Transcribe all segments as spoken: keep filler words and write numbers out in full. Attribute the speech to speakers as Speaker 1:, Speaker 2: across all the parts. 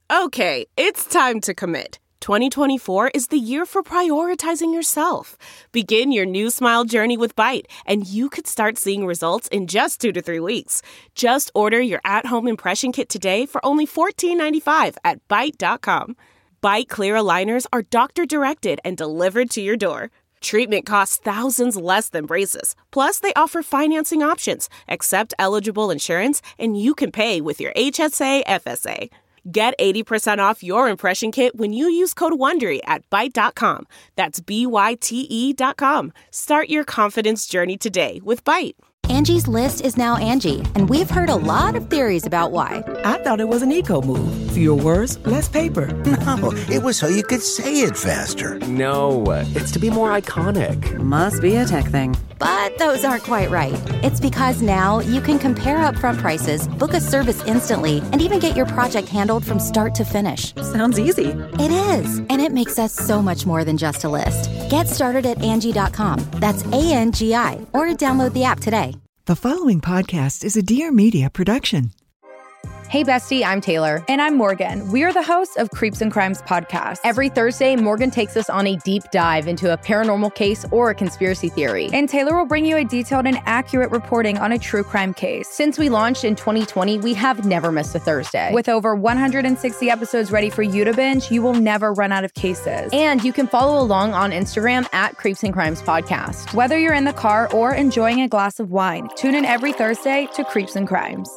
Speaker 1: Okay, it's time to commit. twenty twenty-four is the year for prioritizing yourself. Begin your new smile journey with Byte, and you could start seeing results in just two to three weeks. Just order your at-home impression kit today for only fourteen ninety-five at byte dot com. Byte Clear aligners are doctor-directed and delivered to your door. Treatment costs thousands less than braces. Plus, they offer financing options, accept eligible insurance, and you can pay with your H S A F S A. Get eighty percent off your impression kit when you use code WONDERY at byte dot com. That's B Y T E dot com. Start your confidence journey today with Byte.
Speaker 2: Angie's List is now Angie, and we've heard a lot of theories about why.
Speaker 3: I thought it was an eco move. Fewer words, less paper.
Speaker 4: No, it was so you could say it faster.
Speaker 5: No, it's to be more iconic.
Speaker 6: Must be a tech thing.
Speaker 2: But those aren't quite right. It's because now you can compare upfront prices, book a service instantly, and even get your project handled from start to finish.
Speaker 6: Sounds easy.
Speaker 2: It is, and it makes us so much more than just a list. Get started at Angie dot com. That's A N G I, or download the app today.
Speaker 7: The following podcast is a Dear Media production.
Speaker 8: Hey, bestie, I'm Taylor.
Speaker 9: And I'm Morgan. We are the hosts of Creeps and Crimes podcast.
Speaker 8: Every Thursday, Morgan takes us on a deep dive into a paranormal case or a conspiracy theory.
Speaker 9: And Taylor will bring you a detailed and accurate reporting on a true crime case.
Speaker 8: Since we launched in twenty twenty, we have never missed a Thursday.
Speaker 9: With over one hundred sixty episodes ready for you to binge, you will never run out of cases.
Speaker 8: And you can follow along on Instagram at Creeps and Crimes podcast.
Speaker 9: Whether you're in the car or enjoying a glass of wine, tune in every Thursday to Creeps and Crimes.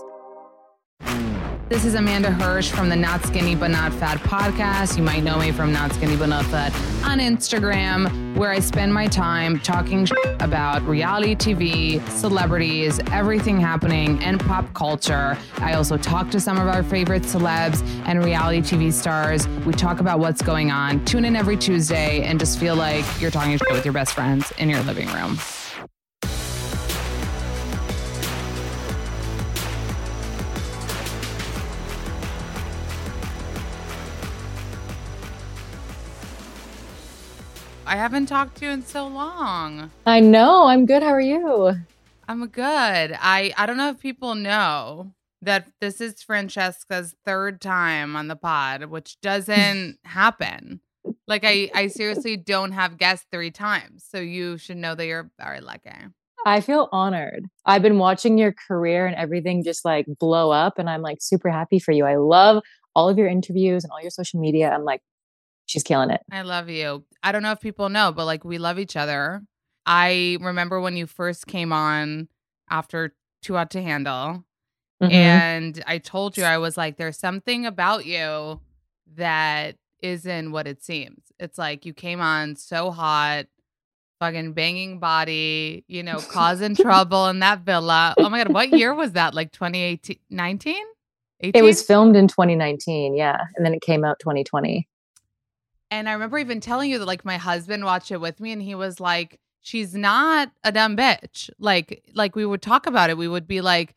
Speaker 10: This is Amanda Hirsch from the Not Skinny But Not Fat podcast. You might know me from Not Skinny But Not Fat on Instagram, where I spend my time talking about reality T V, celebrities, everything happening, and pop culture. I also talk to some of our favorite celebs and reality T V stars. We talk about what's going on. Tune in every Tuesday and just feel like you're talking shit with your best friends in your living room. I haven't talked to you in so long.
Speaker 8: I know. I'm good. How are you?
Speaker 10: I'm good. I, I don't know if people know that this is Francesca's third time on the pod, which doesn't happen. Like, I, I seriously don't have guests three times. So you should know that you're very lucky.
Speaker 8: I feel honored. I've been watching your career and everything just like blow up. And I'm like super happy for you. I love all of your interviews and all your social media. I'm like, she's killing it.
Speaker 10: I love you. I don't know if people know, but like we love each other. I remember when you first came on after Too Hot to Handle. Mm-hmm. And I told you, I was like, there's something about you that isn't what it seems. It's like you came on so hot, fucking banging body, you know, causing trouble in that villa. Oh my God. What year was that? Like twenty eighteen, nineteen? eighteen?
Speaker 8: It was filmed in twenty nineteen. Yeah. And then it came out twenty twenty.
Speaker 10: And I remember even telling you that like my husband watched it with me and he was like, she's not a dumb bitch. Like, like we would talk about it. We would be like,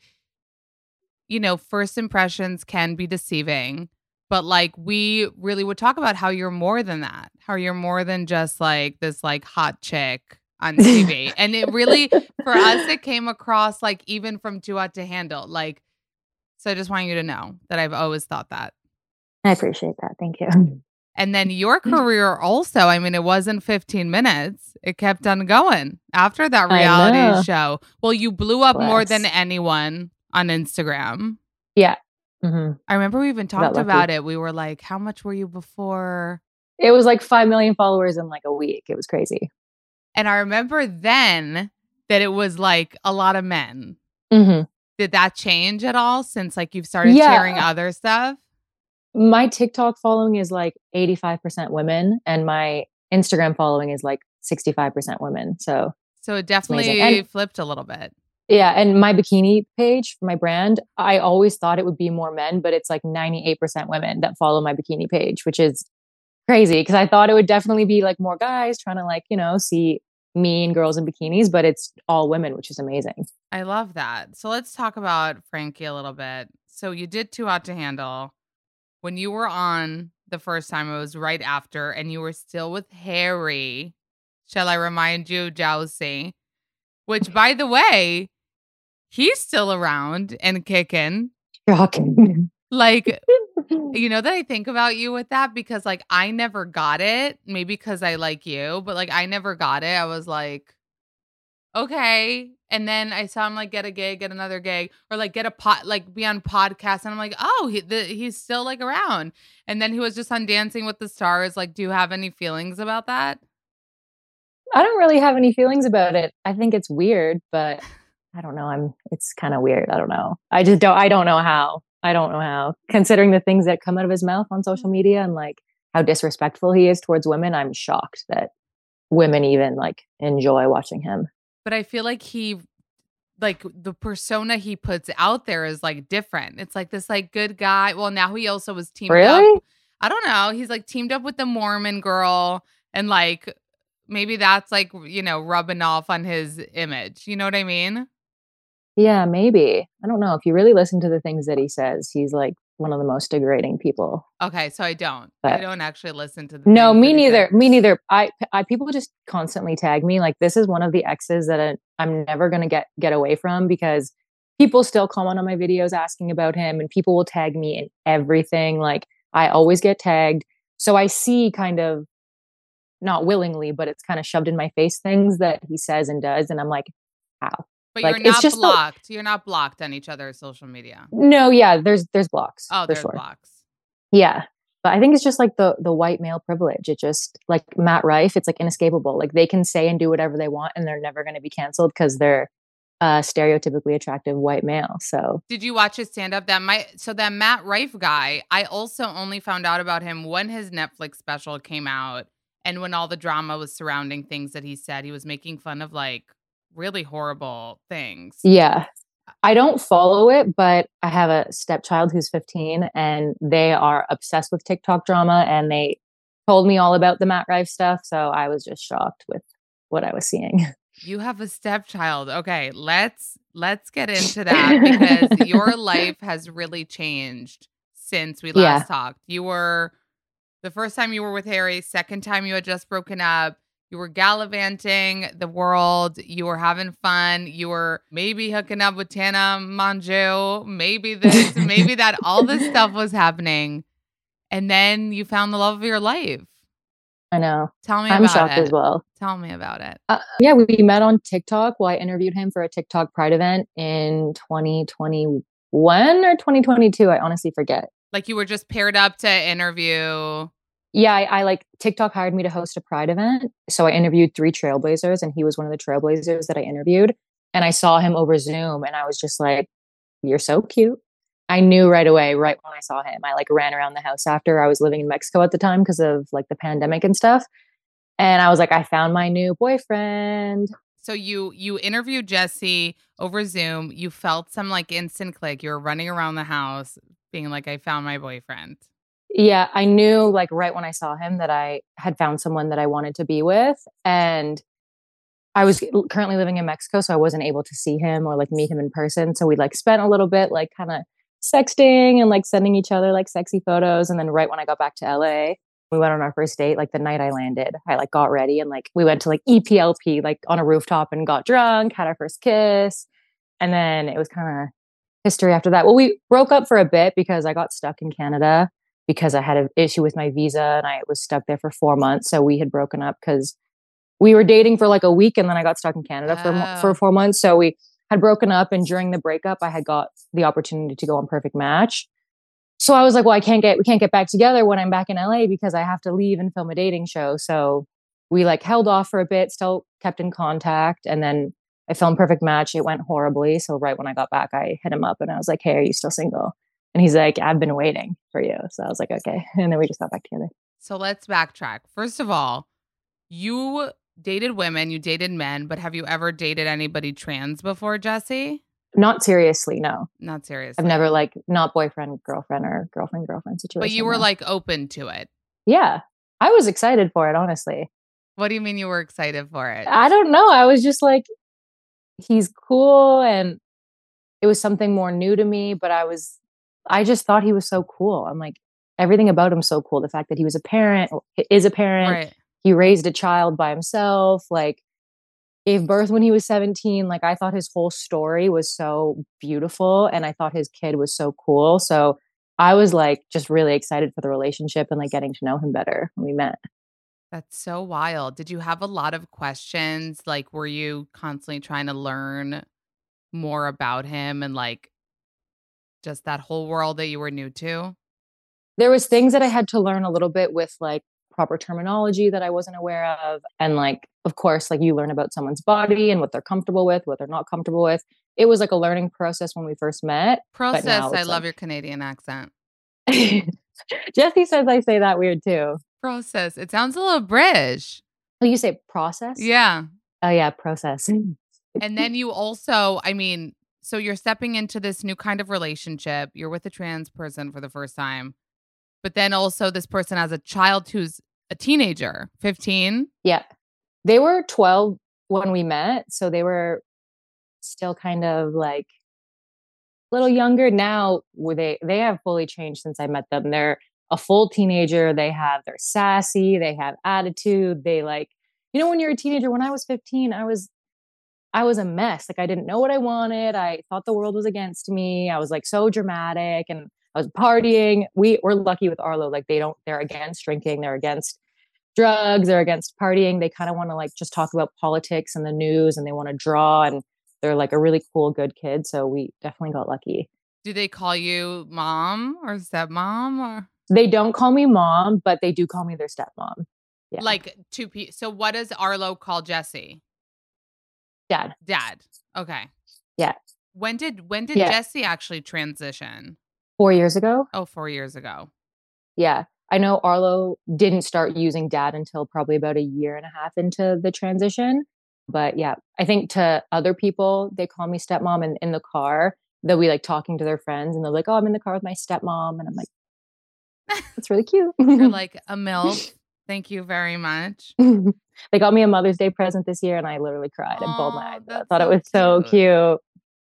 Speaker 10: you know, first impressions can be deceiving, but like we really would talk about how you're more than that, how you're more than just like this like hot chick on T V. And it really, for us, it came across like even from Too Hot to Handle. Like, so I just want you to know that I've always thought that.
Speaker 8: I appreciate that. Thank you.
Speaker 10: And then your career also, I mean, it wasn't fifteen minutes. It kept on going after that reality show. Well, you blew up Bless. more than anyone on Instagram.
Speaker 8: Yeah. Mm-hmm.
Speaker 10: I remember we even talked about it. We were like, how much were you before?
Speaker 8: It was like five million followers in like a week. It was crazy.
Speaker 10: And I remember then that it was like a lot of men.
Speaker 8: Mm-hmm.
Speaker 10: Did that change at all since like you've started
Speaker 8: yeah.
Speaker 10: sharing other stuff?
Speaker 8: My TikTok following is like eighty-five percent women and my Instagram following is like sixty-five percent women. So,
Speaker 10: so it definitely
Speaker 8: and,
Speaker 10: flipped a little bit.
Speaker 8: Yeah. And my bikini page for my brand, I always thought it would be more men, but it's like ninety-eight percent women that follow my bikini page, which is crazy because I thought it would definitely be like more guys trying to like, you know, see me and girls in bikinis, but it's all women, which is amazing.
Speaker 10: I love that. So let's talk about Frankie a little bit. So you did Too Hot to Handle. When you were on the first time, it was right after, and you were still with Harry. Shall I remind you, Jowsey? Which, by the way, he's still around and kicking.
Speaker 8: Shocking.
Speaker 10: Like, You know that I think about you with that because like I never got it. Maybe because I like you, but like I never got it. I was like, okay. And then I saw him like get a gig, get another gig, or like get a pot, like be on podcast. And I'm like, oh, he, the, he's still like around. And then he was just on Dancing with the Stars. Like, do you have any feelings about that?
Speaker 8: I don't really have any feelings about it. I think it's weird, but I don't know. I'm, it's kind of weird. I don't know. I just don't, I don't know how. I don't know how. Considering the things that come out of his mouth on social media and like how disrespectful he is towards women, I'm shocked that women even like enjoy watching him.
Speaker 10: But I feel like he, like the persona he puts out there is like different. It's like this like good guy. Well, now he also was teamed
Speaker 8: Really?
Speaker 10: up. I don't know. He's like teamed up with the Mormon girl and like maybe that's like, you know, rubbing off on his image. You know what I mean?
Speaker 8: Yeah, maybe. I don't know. If you really listen to the things that he says, he's like one of the most degrading people.
Speaker 10: Okay, so I don't.
Speaker 8: But
Speaker 10: I don't actually listen to the
Speaker 8: No,
Speaker 10: things
Speaker 8: me
Speaker 10: that he
Speaker 8: neither.
Speaker 10: says.
Speaker 8: Me neither. I, I people just constantly tag me. Like this is one of the exes that I, I'm never going to get get away from because people still comment on my videos asking about him and people will tag me in everything. Like I always get tagged. So I see kind of not willingly, but it's kind of shoved in my face things that he says and does. And I'm like, how?
Speaker 10: But
Speaker 8: like,
Speaker 10: you're
Speaker 8: it's
Speaker 10: not
Speaker 8: just the-
Speaker 10: blocked. You're not blocked on each other's social media.
Speaker 8: No, yeah, there's there's blocks.
Speaker 10: Oh,
Speaker 8: for
Speaker 10: there's
Speaker 8: sure.
Speaker 10: blocks.
Speaker 8: Yeah. But I think it's just like the the white male privilege. It just like Matt Rife, it's like inescapable. Like they can say and do whatever they want and they're never going to be canceled because they're uh stereotypically attractive white male. So
Speaker 10: Did you watch his stand up? That might so that Matt Rife guy, I also only found out about him when his Netflix special came out and when all the drama was surrounding things that he said. He was making fun of like really horrible things.
Speaker 8: yeah. I don't follow it, but I have a stepchild who's fifteen and they are obsessed with TikTok drama and they told me all about the Matt Rife stuff. So I was just shocked with what I was seeing.
Speaker 10: You have a stepchild. Okay, let's let's get into that because your life has really changed since we last
Speaker 8: Yeah.
Speaker 10: talked. You were the first time you were with Harry, second time you had just broken up. You were gallivanting the world. You were having fun. You were maybe hooking up with Tana Mongeau. Maybe this, maybe that. All this stuff was happening. And then you found the love of your life.
Speaker 8: I know.
Speaker 10: Tell me
Speaker 8: I'm
Speaker 10: about
Speaker 8: shocked
Speaker 10: it.
Speaker 8: as well.
Speaker 10: Tell me about it.
Speaker 8: Uh, yeah, we met on TikTok. Well, I interviewed him for a TikTok Pride event in twenty twenty-one or twenty twenty-two. I honestly forget.
Speaker 10: Like you were just paired up to interview.
Speaker 8: Yeah, I, I like TikTok hired me to host a Pride event. So I interviewed three trailblazers and he was one of the trailblazers that I interviewed. And I saw him over Zoom and I was just like, you're so cute. I knew right away, right when I saw him. I like ran around the house after. I was living in Mexico at the time because of like the pandemic and stuff. And I was like, I found my new boyfriend.
Speaker 10: So you you interviewed Jesse over Zoom. You felt some like instant click. You were running around the house being like, I found my boyfriend.
Speaker 8: Yeah, I knew like right when I saw him that I had found someone that I wanted to be with. And I was currently living in Mexico, so I wasn't able to see him or like meet him in person. So we like spent a little bit like kind of sexting and like sending each other like sexy photos. And then right when I got back to L A, we went on our first date. Like the night I landed, I like got ready and like we went to like E P L P like on a rooftop and got drunk, had our first kiss. And then it was kind of history after that. Well, we broke up for a bit because I got stuck in Canada because I had an issue with my visa and I was stuck there for four months. So we had broken up because we were dating for like a week and then I got stuck in Canada for,
Speaker 10: Oh.
Speaker 8: for four months. So we had broken up and during the breakup, I had got the opportunity to go on Perfect Match. So I was like, well, I can't get, we can't get back together when I'm back in L A because I have to leave and film a dating show. So we like held off for a bit, still kept in contact. And then I filmed Perfect Match. It went horribly. So right when I got back, I hit him up and I was like, hey, are you still single? And he's like, I've been waiting for you. So I was like, okay. And then we just got back together.
Speaker 10: So let's backtrack. First of all, you dated women, you dated men, but have you ever dated anybody trans before, Jesse?
Speaker 8: Not seriously, no.
Speaker 10: Not seriously.
Speaker 8: I've never like not boyfriend, girlfriend or girlfriend, girlfriend situation.
Speaker 10: But you were
Speaker 8: no.
Speaker 10: like open to it.
Speaker 8: Yeah. I was excited for it, honestly.
Speaker 10: What do you mean you were excited for it?
Speaker 8: I don't know. I was just like, he's cool. And it was something more new to me, but I was, I just thought he was so cool. I'm like, everything about him so cool. The fact that he was a parent, is a parent.
Speaker 10: Right.
Speaker 8: He raised a child by himself, like gave birth when he was seventeen. Like I thought his whole story was so beautiful and I thought his kid was so cool. So I was like just really excited for the relationship and like getting to know him better when we met.
Speaker 10: That's so wild. Did you have a lot of questions? Like, were you constantly trying to learn more about him and like just that whole world that you were new to?
Speaker 8: There was things that I had to learn a little bit with like proper terminology that I wasn't aware of. And like, of course, like you learn about someone's body and what they're comfortable with, what they're not comfortable with. It was like a learning process when we first met.
Speaker 10: Process. I
Speaker 8: like,
Speaker 10: love your Canadian accent.
Speaker 8: Jesse says I say that weird too.
Speaker 10: Process. It sounds a little British.
Speaker 8: Oh, you say process?
Speaker 10: Yeah.
Speaker 8: Oh yeah, process.
Speaker 10: And then you also, I mean, so you're stepping into this new kind of relationship. You're with a trans person for the first time. But then also this person has a child who's a teenager, fifteen.
Speaker 8: Yeah. They were twelve when we met. So they were still kind of like a little younger. Now where they, they have fully changed since I met them. They're a full teenager. They have, they're sassy. They have attitude. They like, you know, when you're a teenager, when I was fifteen, I was, I was a mess. Like I didn't know what I wanted. I thought the world was against me. I was like so dramatic and I was partying. We we're lucky with Arlo. Like they don't, they're against drinking. They're against drugs. They're against partying. They kind of want to like just talk about politics and the news and they want to draw and they're like a really cool, good kid. So we definitely got lucky.
Speaker 10: Do they call you mom or stepmom or?
Speaker 8: They don't call me mom, but they do call me their stepmom. Yeah.
Speaker 10: Like two people. So what does Arlo call Jesse?
Speaker 8: Dad.
Speaker 10: Dad. Okay.
Speaker 8: Yeah.
Speaker 10: When did when did
Speaker 8: yeah.
Speaker 10: Jesse actually transition?
Speaker 8: Four years ago.
Speaker 10: Oh, four years ago.
Speaker 8: Yeah. I know Arlo didn't start using dad until probably about a year and a half into the transition. But yeah, I think to other people, they call me stepmom and in the car, they'll be like talking to their friends and they're like, oh, I'm in the car with my stepmom. And I'm like, that's really cute.
Speaker 10: You're like a MILF. Thank you very much.
Speaker 8: They got me a Mother's Day present this year and I literally cried and bawled my eyes out. I thought
Speaker 10: so
Speaker 8: it was
Speaker 10: cute.
Speaker 8: so cute.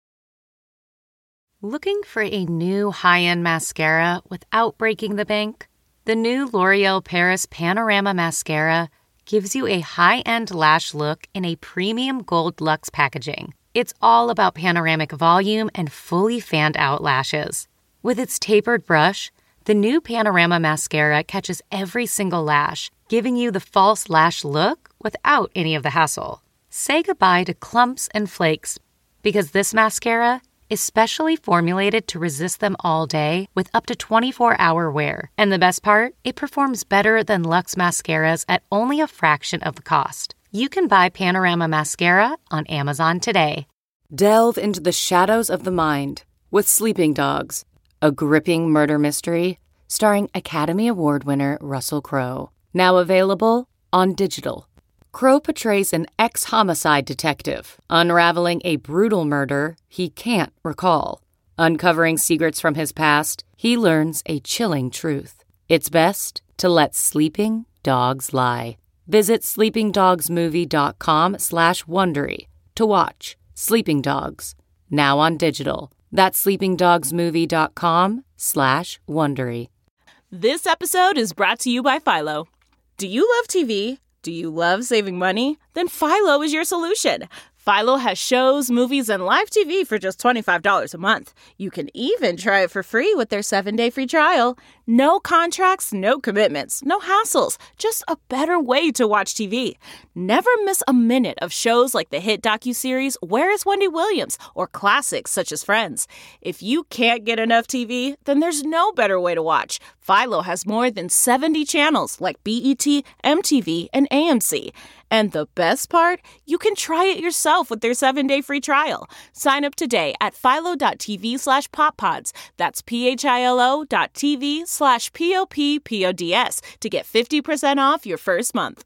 Speaker 6: Looking for a new high-end mascara without breaking the bank? The new L'Oreal Paris Panorama Mascara gives you a high-end lash look in a premium gold luxe packaging. It's all about panoramic volume and fully fanned-out lashes. With its tapered brush, the new Panorama Mascara catches every single lash, giving you the false lash look without any of the hassle. Say goodbye to clumps and flakes, because this mascara is specially formulated to resist them all day with up to twenty-four hour wear. And the best part? It performs better than Luxe mascaras at only a fraction of the cost. You can buy Panorama Mascara on Amazon today.
Speaker 11: Delve into the shadows of the mind with Sleeping Dogs, a gripping murder mystery starring Academy Award winner Russell Crowe. Now available on digital. Crowe portrays an ex-homicide detective, unraveling a brutal murder he can't recall. Uncovering secrets from his past, he learns a chilling truth. It's best to let sleeping dogs lie. Visit sleepingdogsmovie.com slash Wondery to watch Sleeping Dogs, now on digital. That's sleepingdogsmovie.com slash Wondery.
Speaker 1: This episode is brought to you by Philo. Do you love T V? Do you love saving money? Then Philo is your solution. Philo has shows, movies, and live T V for just twenty-five dollars a month. You can even try it for free with their seven-day free trial. No contracts, no commitments, no hassles. Just a better way to watch T V. Never miss a minute of shows like the hit docuseries Where is Wendy Williams? Or classics such as Friends. If you can't get enough T V, then there's no better way to watch. Philo has more than seventy channels like B E T, M T V, and A M C. And the best part? You can try it yourself with their seven-day free trial. Sign up today at philo.tv slash poppods. That's P-H-I-L-O dot TV slash P-O-P-P-O-D-S to get fifty percent off your first month.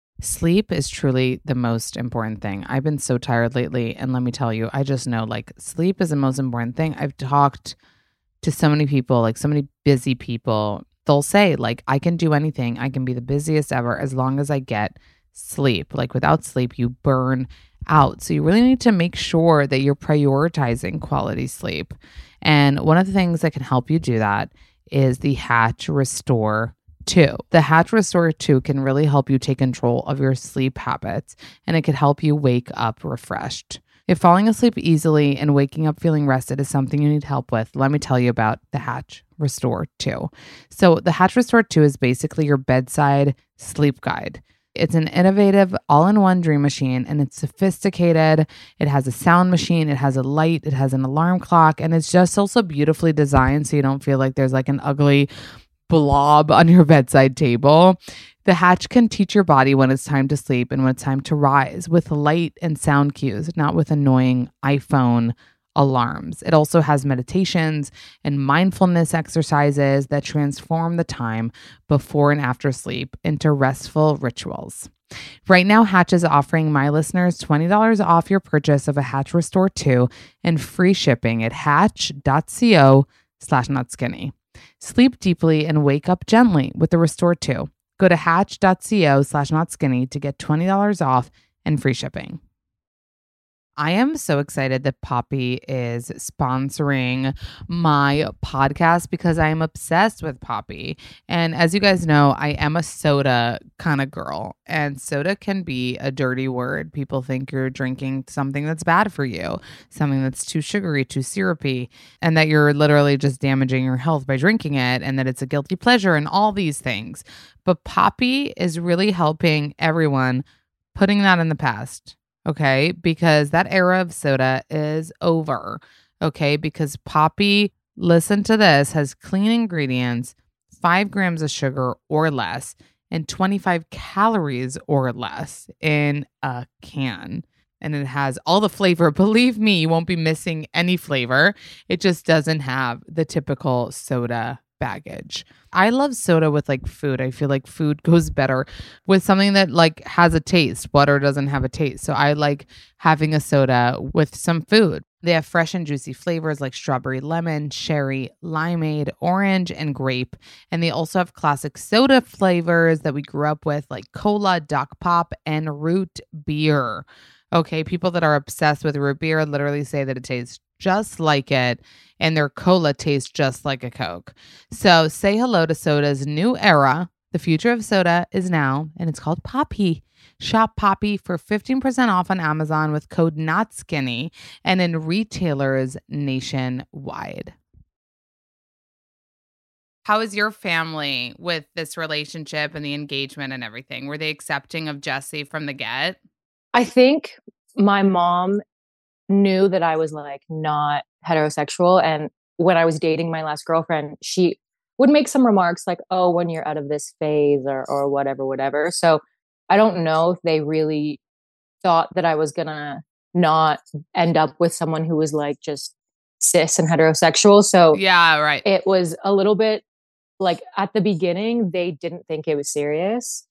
Speaker 10: Sleep is truly the most important thing. I've been so tired lately, and let me tell you, I just know, like, sleep is the most important thing. I've talked to so many people, like so many busy people. They'll say, like, I can do anything. I can be the busiest ever as long as I get sleep. Like, without sleep, you burn out. So you really need to make sure that you're prioritizing quality sleep. And one of the things that can help you do that is the Hatch Restore two. The Hatch Restore two can really help you take control of your sleep habits, and it could help you wake up refreshed. If falling asleep easily and waking up feeling rested is something you need help with, let me tell you about the Hatch Restore two. So the Hatch Restore two is basically your bedside sleep guide. It's an innovative all-in-one dream machine, and it's sophisticated. It has a sound machine, it has a light, it has an alarm clock, and it's just also beautifully designed so you don't feel like there's like an ugly blob on your bedside table. The Hatch can teach your body when it's time to sleep and when it's time to rise with light and sound cues, not with annoying iPhone alarms. It also has meditations and mindfulness exercises that transform the time before and after sleep into restful rituals. Right now, Hatch is offering my listeners twenty dollars off your purchase of a Hatch Restore two and free shipping at hatch.co slash notskinny. Sleep deeply and wake up gently with the Restore two. Go to hatch.co slash notskinny to get twenty dollars off and free shipping. I am so excited that Poppi is sponsoring my podcast because I am obsessed with Poppi. And as you guys know, I am a soda kind of girl. And soda can be a dirty word. People think you're drinking something that's bad for you, something that's too sugary, too syrupy, and that you're literally just damaging your health by drinking it, and that it's a guilty pleasure and all these things. But Poppi is really helping everyone putting that in the past. Okay, because that era of soda is over. Okay, because Poppi, listen to this, has clean ingredients, five grams of sugar or less, and twenty-five calories or less in a can. And it has all the flavor. Believe me, you won't be missing any flavor. It just doesn't have the typical soda baggage. I love soda with like food. I feel like food goes better with something that like has a taste. Water doesn't have a taste. So I like having a soda with some food. They have fresh and juicy flavors like strawberry, lemon, cherry, limeade, orange, and grape. And they also have classic soda flavors that we grew up with like cola, Doc Pop, and root beer. Okay, people that are obsessed with root beer literally say that it tastes just like it, and their cola tastes just like a Coke. So say hello to soda's new era. The future of soda is now, and it's called Poppi. Shop Poppi for fifteen percent off on Amazon with code NOTSKINNY and in retailers nationwide. How is your family with this relationship and the engagement and everything? Were they accepting of Jesse from the get?
Speaker 8: I think my mom knew that I was like not heterosexual. And when I was dating my last girlfriend, she would make some remarks like, oh, when you're out of this phase or, or whatever, whatever. So I don't know if they really thought that I was going to not end up with someone who was like just cis and heterosexual. So
Speaker 10: yeah, right.
Speaker 8: It was a little bit like at the beginning, they didn't think it was serious.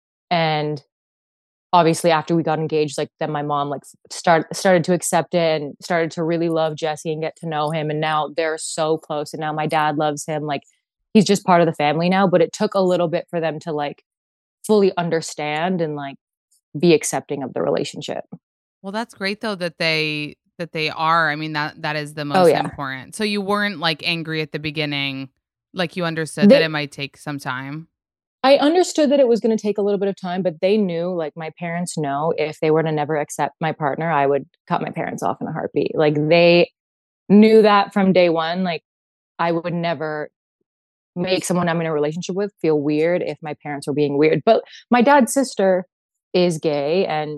Speaker 8: And obviously after we got engaged, like then my mom like start, started to accept it and started to really love Jesse and get to know him. And now they're so close. And now my dad loves him. Like he's just part of the family now, but it took a little bit for them to like fully understand and like be accepting of the relationship.
Speaker 10: Well, that's great though that they, that they are. I mean, that, that is the most
Speaker 8: oh, yeah.
Speaker 10: important. So you weren't like angry at the beginning, like you understood
Speaker 8: they,
Speaker 10: that it might take some time.
Speaker 8: I understood that it was going to take a little bit of time, but they knew, like my parents know, if they were to never accept my partner, I would cut my parents off in a heartbeat. Like they knew that from day one. Like I would never make someone I'm in a relationship with feel weird if my parents were being weird. But my dad's sister is gay and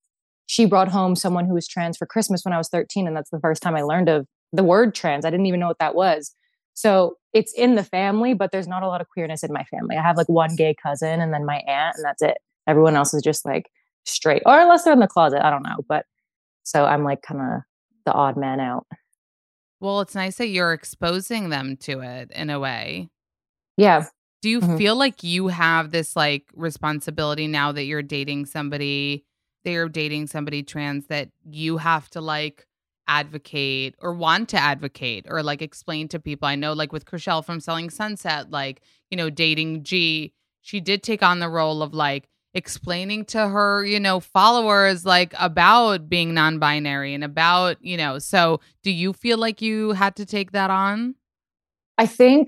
Speaker 8: she brought home someone who was trans for Christmas when I was thirteen. And that's the first time I learned of the word trans. I didn't even know what that was. So it's in the family, but there's not a lot of queerness in my family. I have like one gay cousin and then my aunt, and that's it. Everyone else is just like straight, or unless they're in the closet, I don't know. But so I'm like kind of the odd man out.
Speaker 10: Well, it's nice that you're exposing them to it in a way.
Speaker 8: Yeah.
Speaker 10: Do you
Speaker 8: mm-hmm.
Speaker 10: feel like you have this like responsibility now that you're dating somebody, that you're dating somebody trans, that you have to like advocate or want to advocate or like explain to people? I know like with Chrishell from Selling Sunset, like, you know, dating G, she did take on the role of like explaining to her, you know, followers like about being non-binary and about, you know, so do you feel like you had to take that on?
Speaker 8: I think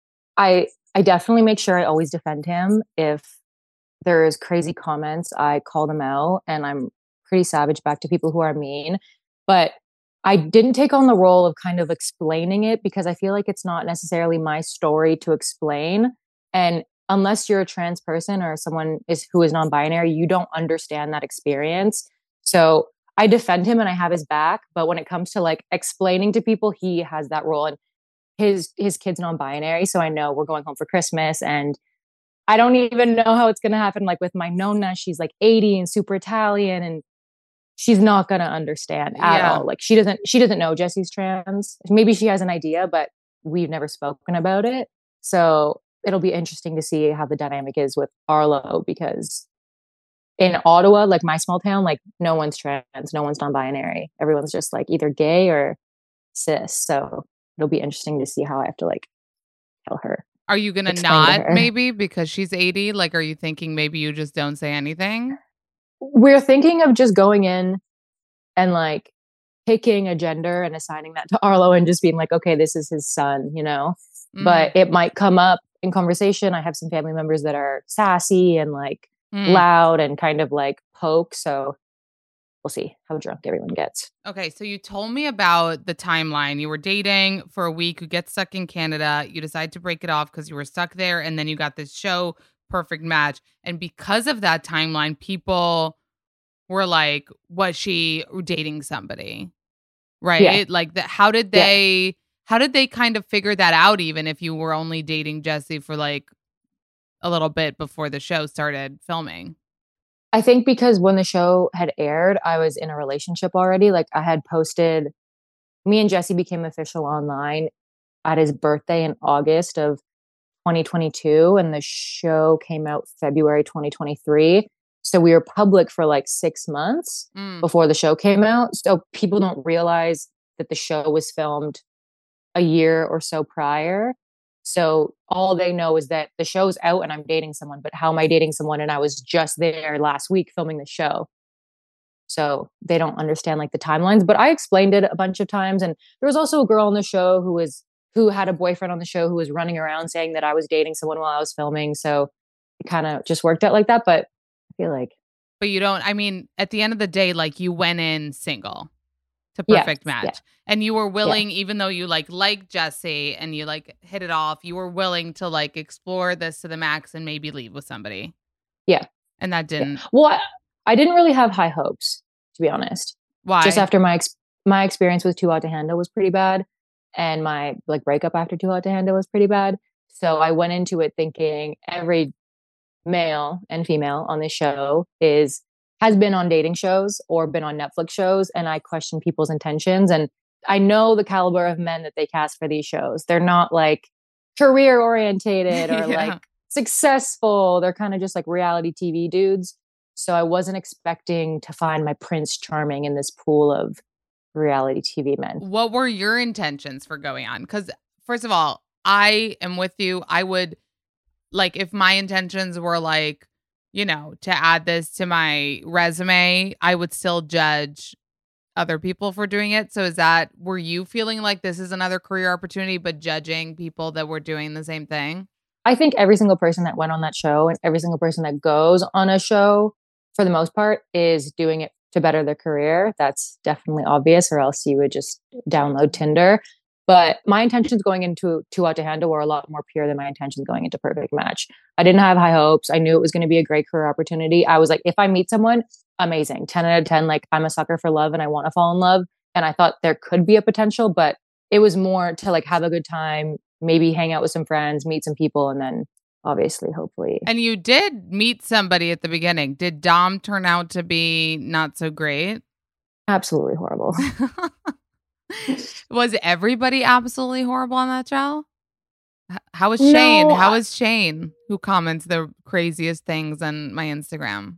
Speaker 8: I I definitely make sure I always defend him. If there's crazy comments, I call them out, and I'm pretty savage back to people who are mean. But I didn't take on the role of kind of explaining it because I feel like it's not necessarily my story to explain. And unless you're a trans person or someone is who is non-binary, you don't understand that experience. So I defend him and I have his back. But when it comes to like explaining to people, he has that role. And his his kid's non-binary. So I know we're going home for Christmas and I don't even know how it's going to happen. Like with my Nonna, she's like eighty and super Italian and she's not going to understand at
Speaker 10: Yeah.
Speaker 8: all. Like she doesn't, she doesn't know Jesse's trans. Maybe she has an idea, but we've never spoken about it. So it'll be interesting to see how the dynamic is with Arlo because in Ottawa, like my small town, like no one's trans, no one's non-binary. Everyone's just like either gay or cis. So it'll be interesting to see how I have to like tell her.
Speaker 10: Are you going to
Speaker 8: Explain to
Speaker 10: not
Speaker 8: her.
Speaker 10: maybe because she's eighty? Like, are you thinking maybe you just don't say anything?
Speaker 8: We're thinking of just going in and like picking a gender and assigning that to Arlo and just being like, okay, this is his son, you know?
Speaker 10: Mm.
Speaker 8: But it might come up in conversation. I have some family members that are sassy and like
Speaker 10: Mm.
Speaker 8: loud and kind of like poke. So we'll see how drunk everyone gets.
Speaker 10: Okay, so you told me about the timeline. You were dating for a week, you get stuck in Canada, you decide to break it off because you were stuck there, and then you got this show, Perfect Match. And because of that timeline, people were like, was she dating somebody? Right?
Speaker 8: Yeah.
Speaker 10: Like the, how did
Speaker 8: Yeah.
Speaker 10: they how did they kind of figure that out, even if you were only dating Jesse for like a little bit before the show started filming?
Speaker 8: I think because when the show had aired, I was in a relationship already. Like I had posted, me and Jesse became official online at his birthday in August of twenty twenty-two. And the show came out February twenty twenty-three. So we were public for like six months
Speaker 10: Mm.
Speaker 8: before the show came out. So people don't realize that the show was filmed a year or so prior. So all they know is that the show's out and I'm dating someone, but how am I dating someone? And I was just there last week filming the show. So they don't understand like the timelines, but I explained it a bunch of times. And there was also a girl on the show who was, who had a boyfriend on the show who was running around saying that I was dating someone while I was filming. So it kind of just worked out like that. But I feel like,
Speaker 10: But you don't, I mean, at the end of the day, like you went in single to
Speaker 8: Yeah,
Speaker 10: Perfect Match.
Speaker 8: yeah.
Speaker 10: And you were willing, even though you like like Jesse and you like hit it off, you were willing to like explore this to the max and maybe leave with somebody.
Speaker 8: yeah.
Speaker 10: And that didn't.
Speaker 8: Well, I, I didn't really have high hopes, to be honest.
Speaker 10: Why?
Speaker 8: Just after my ex- my experience with Too Hot to Handle was pretty bad, and my like breakup after Too Hot to Handle was pretty bad. So I went into it thinking every male and female on this show is has been on dating shows or been on Netflix shows, and I question people's intentions. And I know the caliber of men that they cast for these shows. They're not like career orientated or
Speaker 10: Yeah.
Speaker 8: like successful. They're kind of just like reality T V dudes. So I wasn't expecting to find my Prince Charming in this pool of reality T V men.
Speaker 10: What were your intentions for going on? Because first of all, I am with you. I would like if my intentions were like, you know, to add this to my resume, I would still judge other people for doing it. So is that, were you feeling like this is another career opportunity, but judging people that were doing the same thing?
Speaker 8: I think every single person that went on that show and every single person that goes on a show, for the most part, is doing it to better their career. That's definitely obvious, or else you would just download Tinder. But my intentions going into Too Hot to Handle were a lot more pure than my intentions going into Perfect Match. I didn't have high hopes. I knew it was going to be a great career opportunity. I was like, if I meet someone, amazing. ten out of ten. Like, I'm a sucker for love and I want to fall in love. And I thought there could be a potential, but it was more to like have a good time, maybe hang out with some friends, meet some people, and then obviously, hopefully.
Speaker 10: And you did meet somebody at the beginning. Did Dom turn out to be not so great?
Speaker 8: Absolutely horrible.
Speaker 10: Was everybody absolutely horrible on that show? H- How was
Speaker 8: No,
Speaker 10: Shane? How
Speaker 8: I-
Speaker 10: is Shane, who comments the craziest things on my Instagram?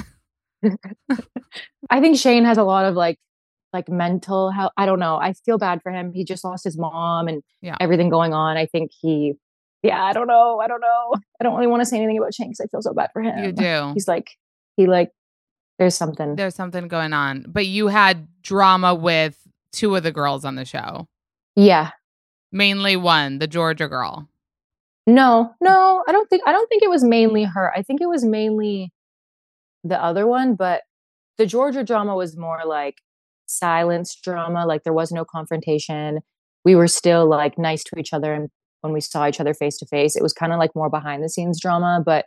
Speaker 8: I think Shane has a lot of like like mental health. I don't know. I feel bad for him. He just lost his mom and
Speaker 10: Yeah.
Speaker 8: everything going on. I think he, yeah, I don't know. I don't know. I don't really want to say anything about Shane because I feel so bad for him.
Speaker 10: You do.
Speaker 8: He's like, he like, there's something.
Speaker 10: There's something going on. But you had drama with two of the girls on the show.
Speaker 8: Yeah.
Speaker 10: Mainly one, the Georgia girl.
Speaker 8: No, no, I don't think, I don't think it was mainly her. I think it was mainly the other one, but the Georgia drama was more like silence drama. Like there was no confrontation. We were still like nice to each other. And when we saw each other face to face, it was kind of like more behind the scenes drama. But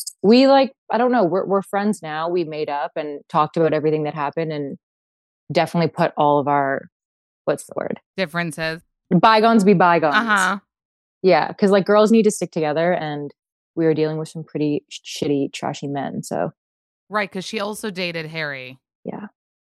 Speaker 8: we like, I don't know, we're, we're friends now. We made up and talked about everything that happened and definitely put all of our, what's the word?
Speaker 10: Differences.
Speaker 8: Bygones be bygones.
Speaker 10: Uh-huh.
Speaker 8: Yeah. Cause like girls need to stick together and we were dealing with some pretty sh- shitty, trashy men. So.
Speaker 10: Right. Cause she also dated Harry.
Speaker 8: Yeah.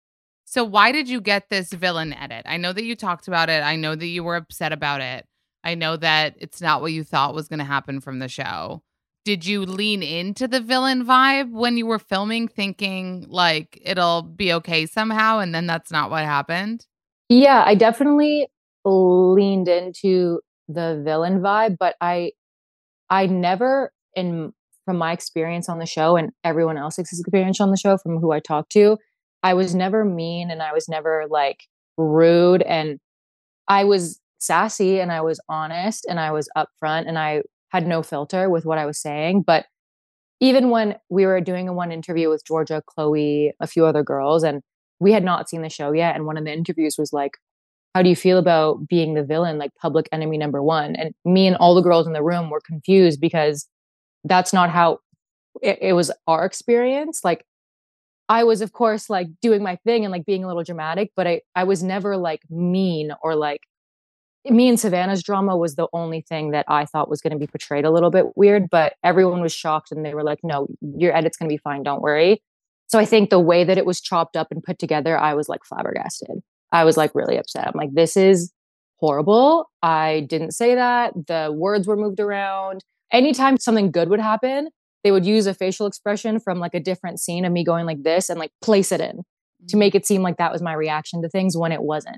Speaker 10: So why did you get this villain edit? I know that you talked about it. I know that you were upset about it. I know that it's not what you thought was going to happen from the show. Did you lean into the villain vibe when you were filming, thinking like it'll be okay somehow? And then that's not what happened?
Speaker 8: Yeah, I definitely leaned into the villain vibe, but I, I never, in from my experience on the show and everyone else's experience on the show, from who I talked to, I was never mean and I was never like rude, and I was sassy and I was honest and I was upfront and I had no filter with what I was saying. But even when we were doing a one interview with Georgia, Chloe, a few other girls, and we had not seen the show yet, and one of the interviews was like, how do you feel about being the villain, like public enemy number one? And me and all the girls in the room were confused because that's not how it, it was our experience. Like I was, of course, like doing my thing and like being a little dramatic, but I, I was never like mean or like, me and Savannah's drama was the only thing that I thought was going to be portrayed a little bit weird, but everyone was shocked and they were like, no, your edit's going to be fine. Don't worry. So I think the way that it was chopped up and put together, I was like flabbergasted. I was like really upset. I'm like, this is horrible. I didn't say that. The words were moved around. Anytime something good would happen, they would use a facial expression from like a different scene of me going like this and like place it in mm-hmm. to make it seem like that was my reaction to things when it wasn't.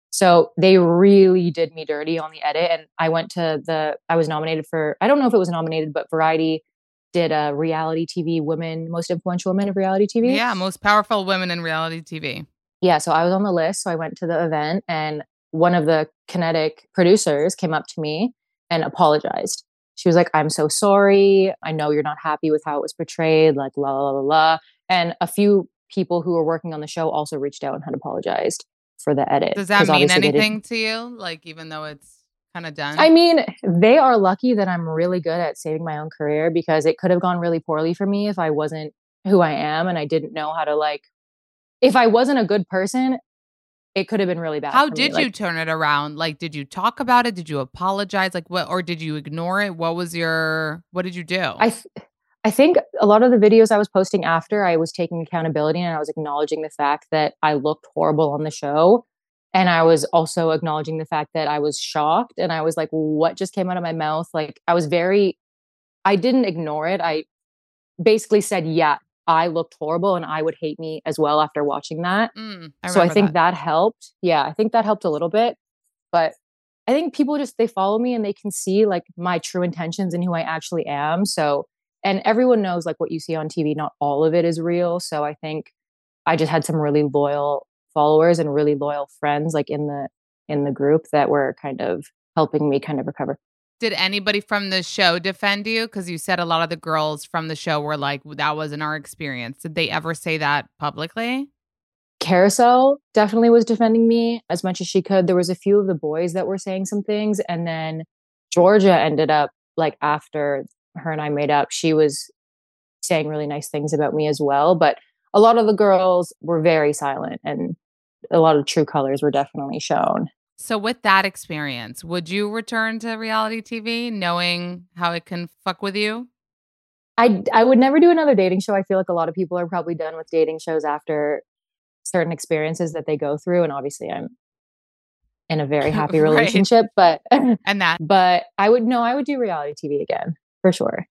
Speaker 8: So they really did me dirty on the edit. And I went to the, I was nominated for, I don't know if it was nominated, but Variety did a reality T V women, most influential women of reality T V.
Speaker 10: Yeah, most powerful women in reality T V.
Speaker 8: Yeah, so I was on the list. So I went to the event and one of the Kinetic producers came up to me and apologized. She was like, I'm so sorry. I know you're not happy with how it was portrayed, like la, la, la, la. And a few people who were working on the show also reached out and had apologized for the edit.
Speaker 10: Does that mean anything to you? Like, even though it's kind of done?
Speaker 8: I mean, they are lucky that I'm really good at saving my own career, because it could have gone really poorly for me if I wasn't who I am and I didn't know how to like, if I wasn't a good person, it could have been really bad.
Speaker 10: How
Speaker 8: for
Speaker 10: did
Speaker 8: me.
Speaker 10: you
Speaker 8: Like,
Speaker 10: turn it around? Like, did you talk about it? Did you apologize? Like, what, or did you ignore it? What was your, what did you do?
Speaker 8: I, th- I think a lot of the videos I was posting after, I was taking accountability and I was acknowledging the fact that I looked horrible on the show. And I was also acknowledging the fact that I was shocked and I was like, what just came out of my mouth? Like, I was very, I didn't ignore it. I basically said, yeah, I looked horrible and I would hate me as well after watching that.
Speaker 10: Mm, I
Speaker 8: so I think
Speaker 10: that.
Speaker 8: that helped. Yeah, I think that helped a little bit. But I think people just, they follow me and they can see like my true intentions and who I actually am. So, and everyone knows like what you see on T V, not all of it is real. So I think I just had some really loyal followers and really loyal friends like in the in the group that were kind of helping me kind of recover.
Speaker 10: Did anybody from the show defend you? Because you said a lot of the girls from the show were like, that wasn't our experience. Did they ever say that publicly?
Speaker 8: Carousel definitely was defending me as much as she could. There was a few of the boys that were saying some things. And then Georgia ended up like after her and I made up, she was saying really nice things about me as well. But a lot of the girls were very silent and a lot of true colors were definitely shown.
Speaker 10: So with that experience, would you return to reality T V knowing how it can fuck with you?
Speaker 8: I, I would never do another dating show. I feel like a lot of people are probably done with dating shows after certain experiences that they go through. And obviously I'm in a very happy relationship, right. but,
Speaker 10: and that,
Speaker 8: but I would, no, I would do reality T V again for sure.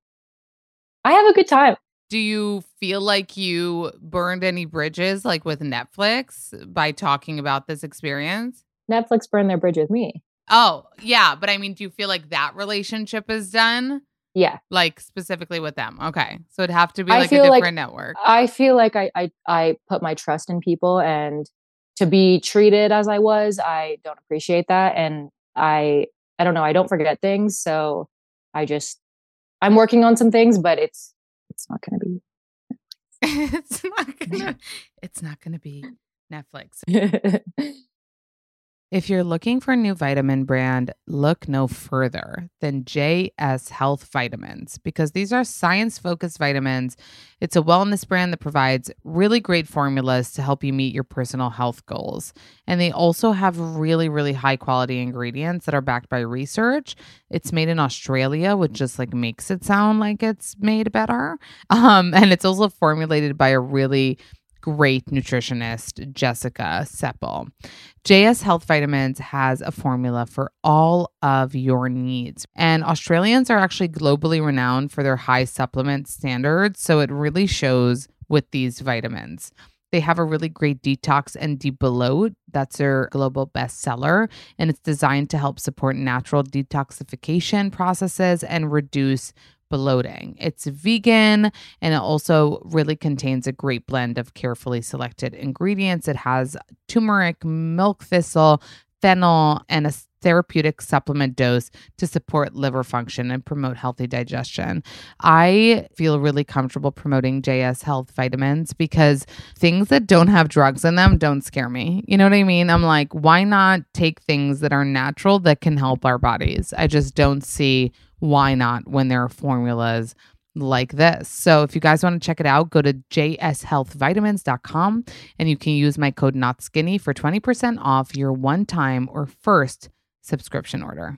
Speaker 8: I have a good time.
Speaker 10: Do you feel like you burned any bridges like with Netflix by talking about this experience?
Speaker 8: Netflix burned their bridge with me.
Speaker 10: Oh, yeah. But I mean, do you feel like that relationship is done?
Speaker 8: Yeah.
Speaker 10: Like specifically with them. Okay. So it'd have to be like a different like, network.
Speaker 8: I feel like I, I, I put my trust in people, and to be treated as I was, I don't appreciate that. And I, I don't know. I don't forget things. So I just, I'm working on some things, but it's, it's not going to be.
Speaker 10: it's not going to, it's not going to be. Netflix. If you're looking for a new vitamin brand, look no further than J S Health Vitamins, because these are science-focused vitamins. It's a wellness brand that provides really great formulas to help you meet your personal health goals. And they also have really, really high-quality ingredients that are backed by research. It's made in Australia, which just like makes it sound like it's made better. Um, and it's also formulated by a really great nutritionist, Jessica Seppel. J S Health Vitamins has a formula for all of your needs. And Australians are actually globally renowned for their high supplement standards, so it really shows with these vitamins. They have a really great detox and debloat. That's their global bestseller, and it's designed to help support natural detoxification processes and reduce bloating. It's vegan, and it also really contains a great blend of carefully selected ingredients. It has turmeric, milk thistle, fennel, and a therapeutic supplement dose to support liver function and promote healthy digestion. I feel really comfortable promoting J S Health Vitamins because things that don't have drugs in them don't scare me. You know what I mean? I'm like, why not take things that are natural that can help our bodies? I just don't see why not when there are formulas like this. So if you guys want to check it out, go to j s health vitamins dot com and you can use my code NOTSKINNY for twenty percent off your one-time or first subscription order.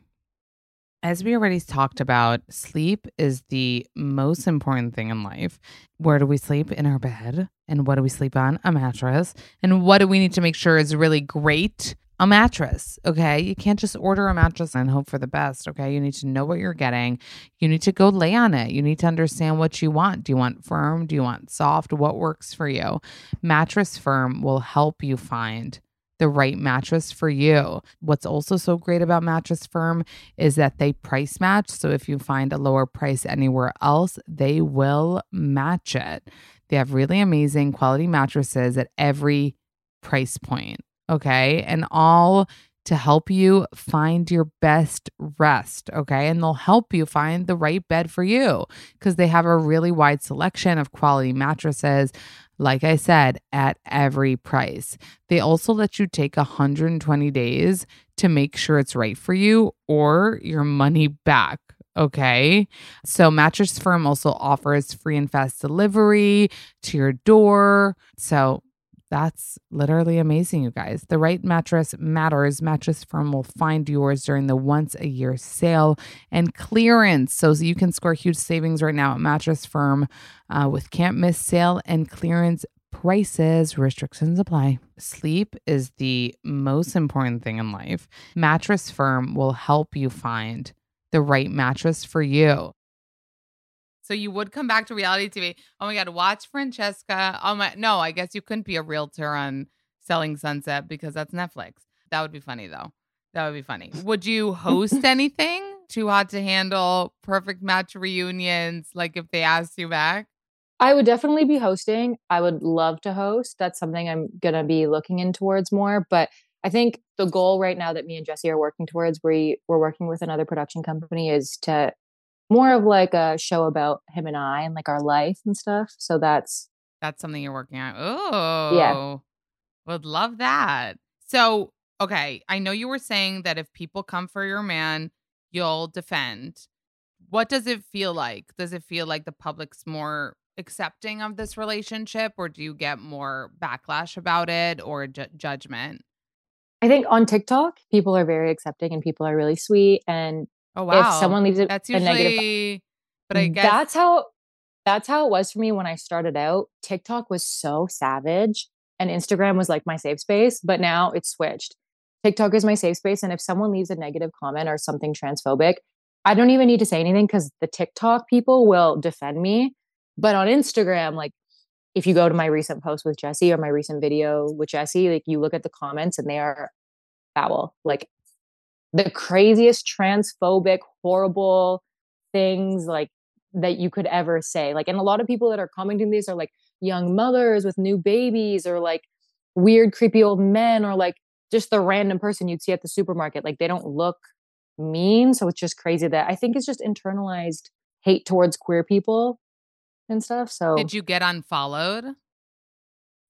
Speaker 10: As we already talked about, sleep is the most important thing in life. Where do we sleep? In our bed. And what do we sleep on? A mattress. And what do we need to make sure is really great? A mattress, okay? You can't just order a mattress and hope for the best, okay? You need to know what you're getting. You need to go lay on it. You need to understand what you want. Do you want firm? Do you want soft? What works for you? Mattress Firm will help you find the right mattress for you. What's also so great about Mattress Firm is that they price match. So if you find a lower price anywhere else, they will match it. They have really amazing quality mattresses at every price point. Okay. And all to help you find your best rest. Okay. And they'll help you find the right bed for you because they have a really wide selection of quality mattresses. Like I said, at every price. They also let you take one hundred twenty days to make sure it's right for you or your money back. Okay. So Mattress Firm also offers free and fast delivery to your door. So that's literally amazing, you guys. The right mattress matters. Mattress Firm will find yours during the once a year sale and clearance. So you can score huge savings right now at Mattress Firm uh, with can't miss sale and clearance prices. Restrictions apply. Sleep is the most important thing in life. Mattress Firm will help you find the right mattress for you. So you would come back to reality T V. Oh my God, watch Francesca. Oh my, no, I guess you couldn't be a realtor on Selling Sunset because that's Netflix. That would be funny though. That would be funny. Would you host anything? Too Hot to Handle, Perfect Match reunions? Like if they asked you back?
Speaker 8: I would definitely be hosting. I would love to host. That's something I'm going to be looking in towards more. But I think the goal right now that me and Jesse are working towards, we, we're working with another production company, is to more of like a show about him and I and like our life and stuff. So that's
Speaker 10: that's something you're working on. Oh,
Speaker 8: yeah,
Speaker 10: would love that. So, okay, I know you were saying that if people come for your man, you'll defend. What does it feel like? Does it feel like the public's more accepting of this relationship, or do you get more backlash about it or ju- judgment?
Speaker 8: I think on TikTok, people are very accepting and people are really sweet. And
Speaker 10: oh wow,
Speaker 8: if someone leaves a,
Speaker 10: that's
Speaker 8: a
Speaker 10: usually,
Speaker 8: negative,
Speaker 10: but I guess
Speaker 8: that's how that's how it was for me when I started out. TikTok was so savage, and Instagram was like my safe space. But now it's switched. TikTok is my safe space, and if someone leaves a negative comment or something transphobic, I don't even need to say anything because the TikTok people will defend me. But on Instagram, like if you go to my recent post with Jesse or my recent video with Jesse, like you look at the comments and they are foul. Like the craziest transphobic, horrible things like that you could ever say. Like, and a lot of people that are commenting these are like young mothers with new babies or like weird, creepy old men or like just the random person you'd see at the supermarket. Like they don't look mean. So it's just crazy that I think it's just internalized hate towards queer people and stuff. So
Speaker 10: did you get unfollowed?
Speaker 8: I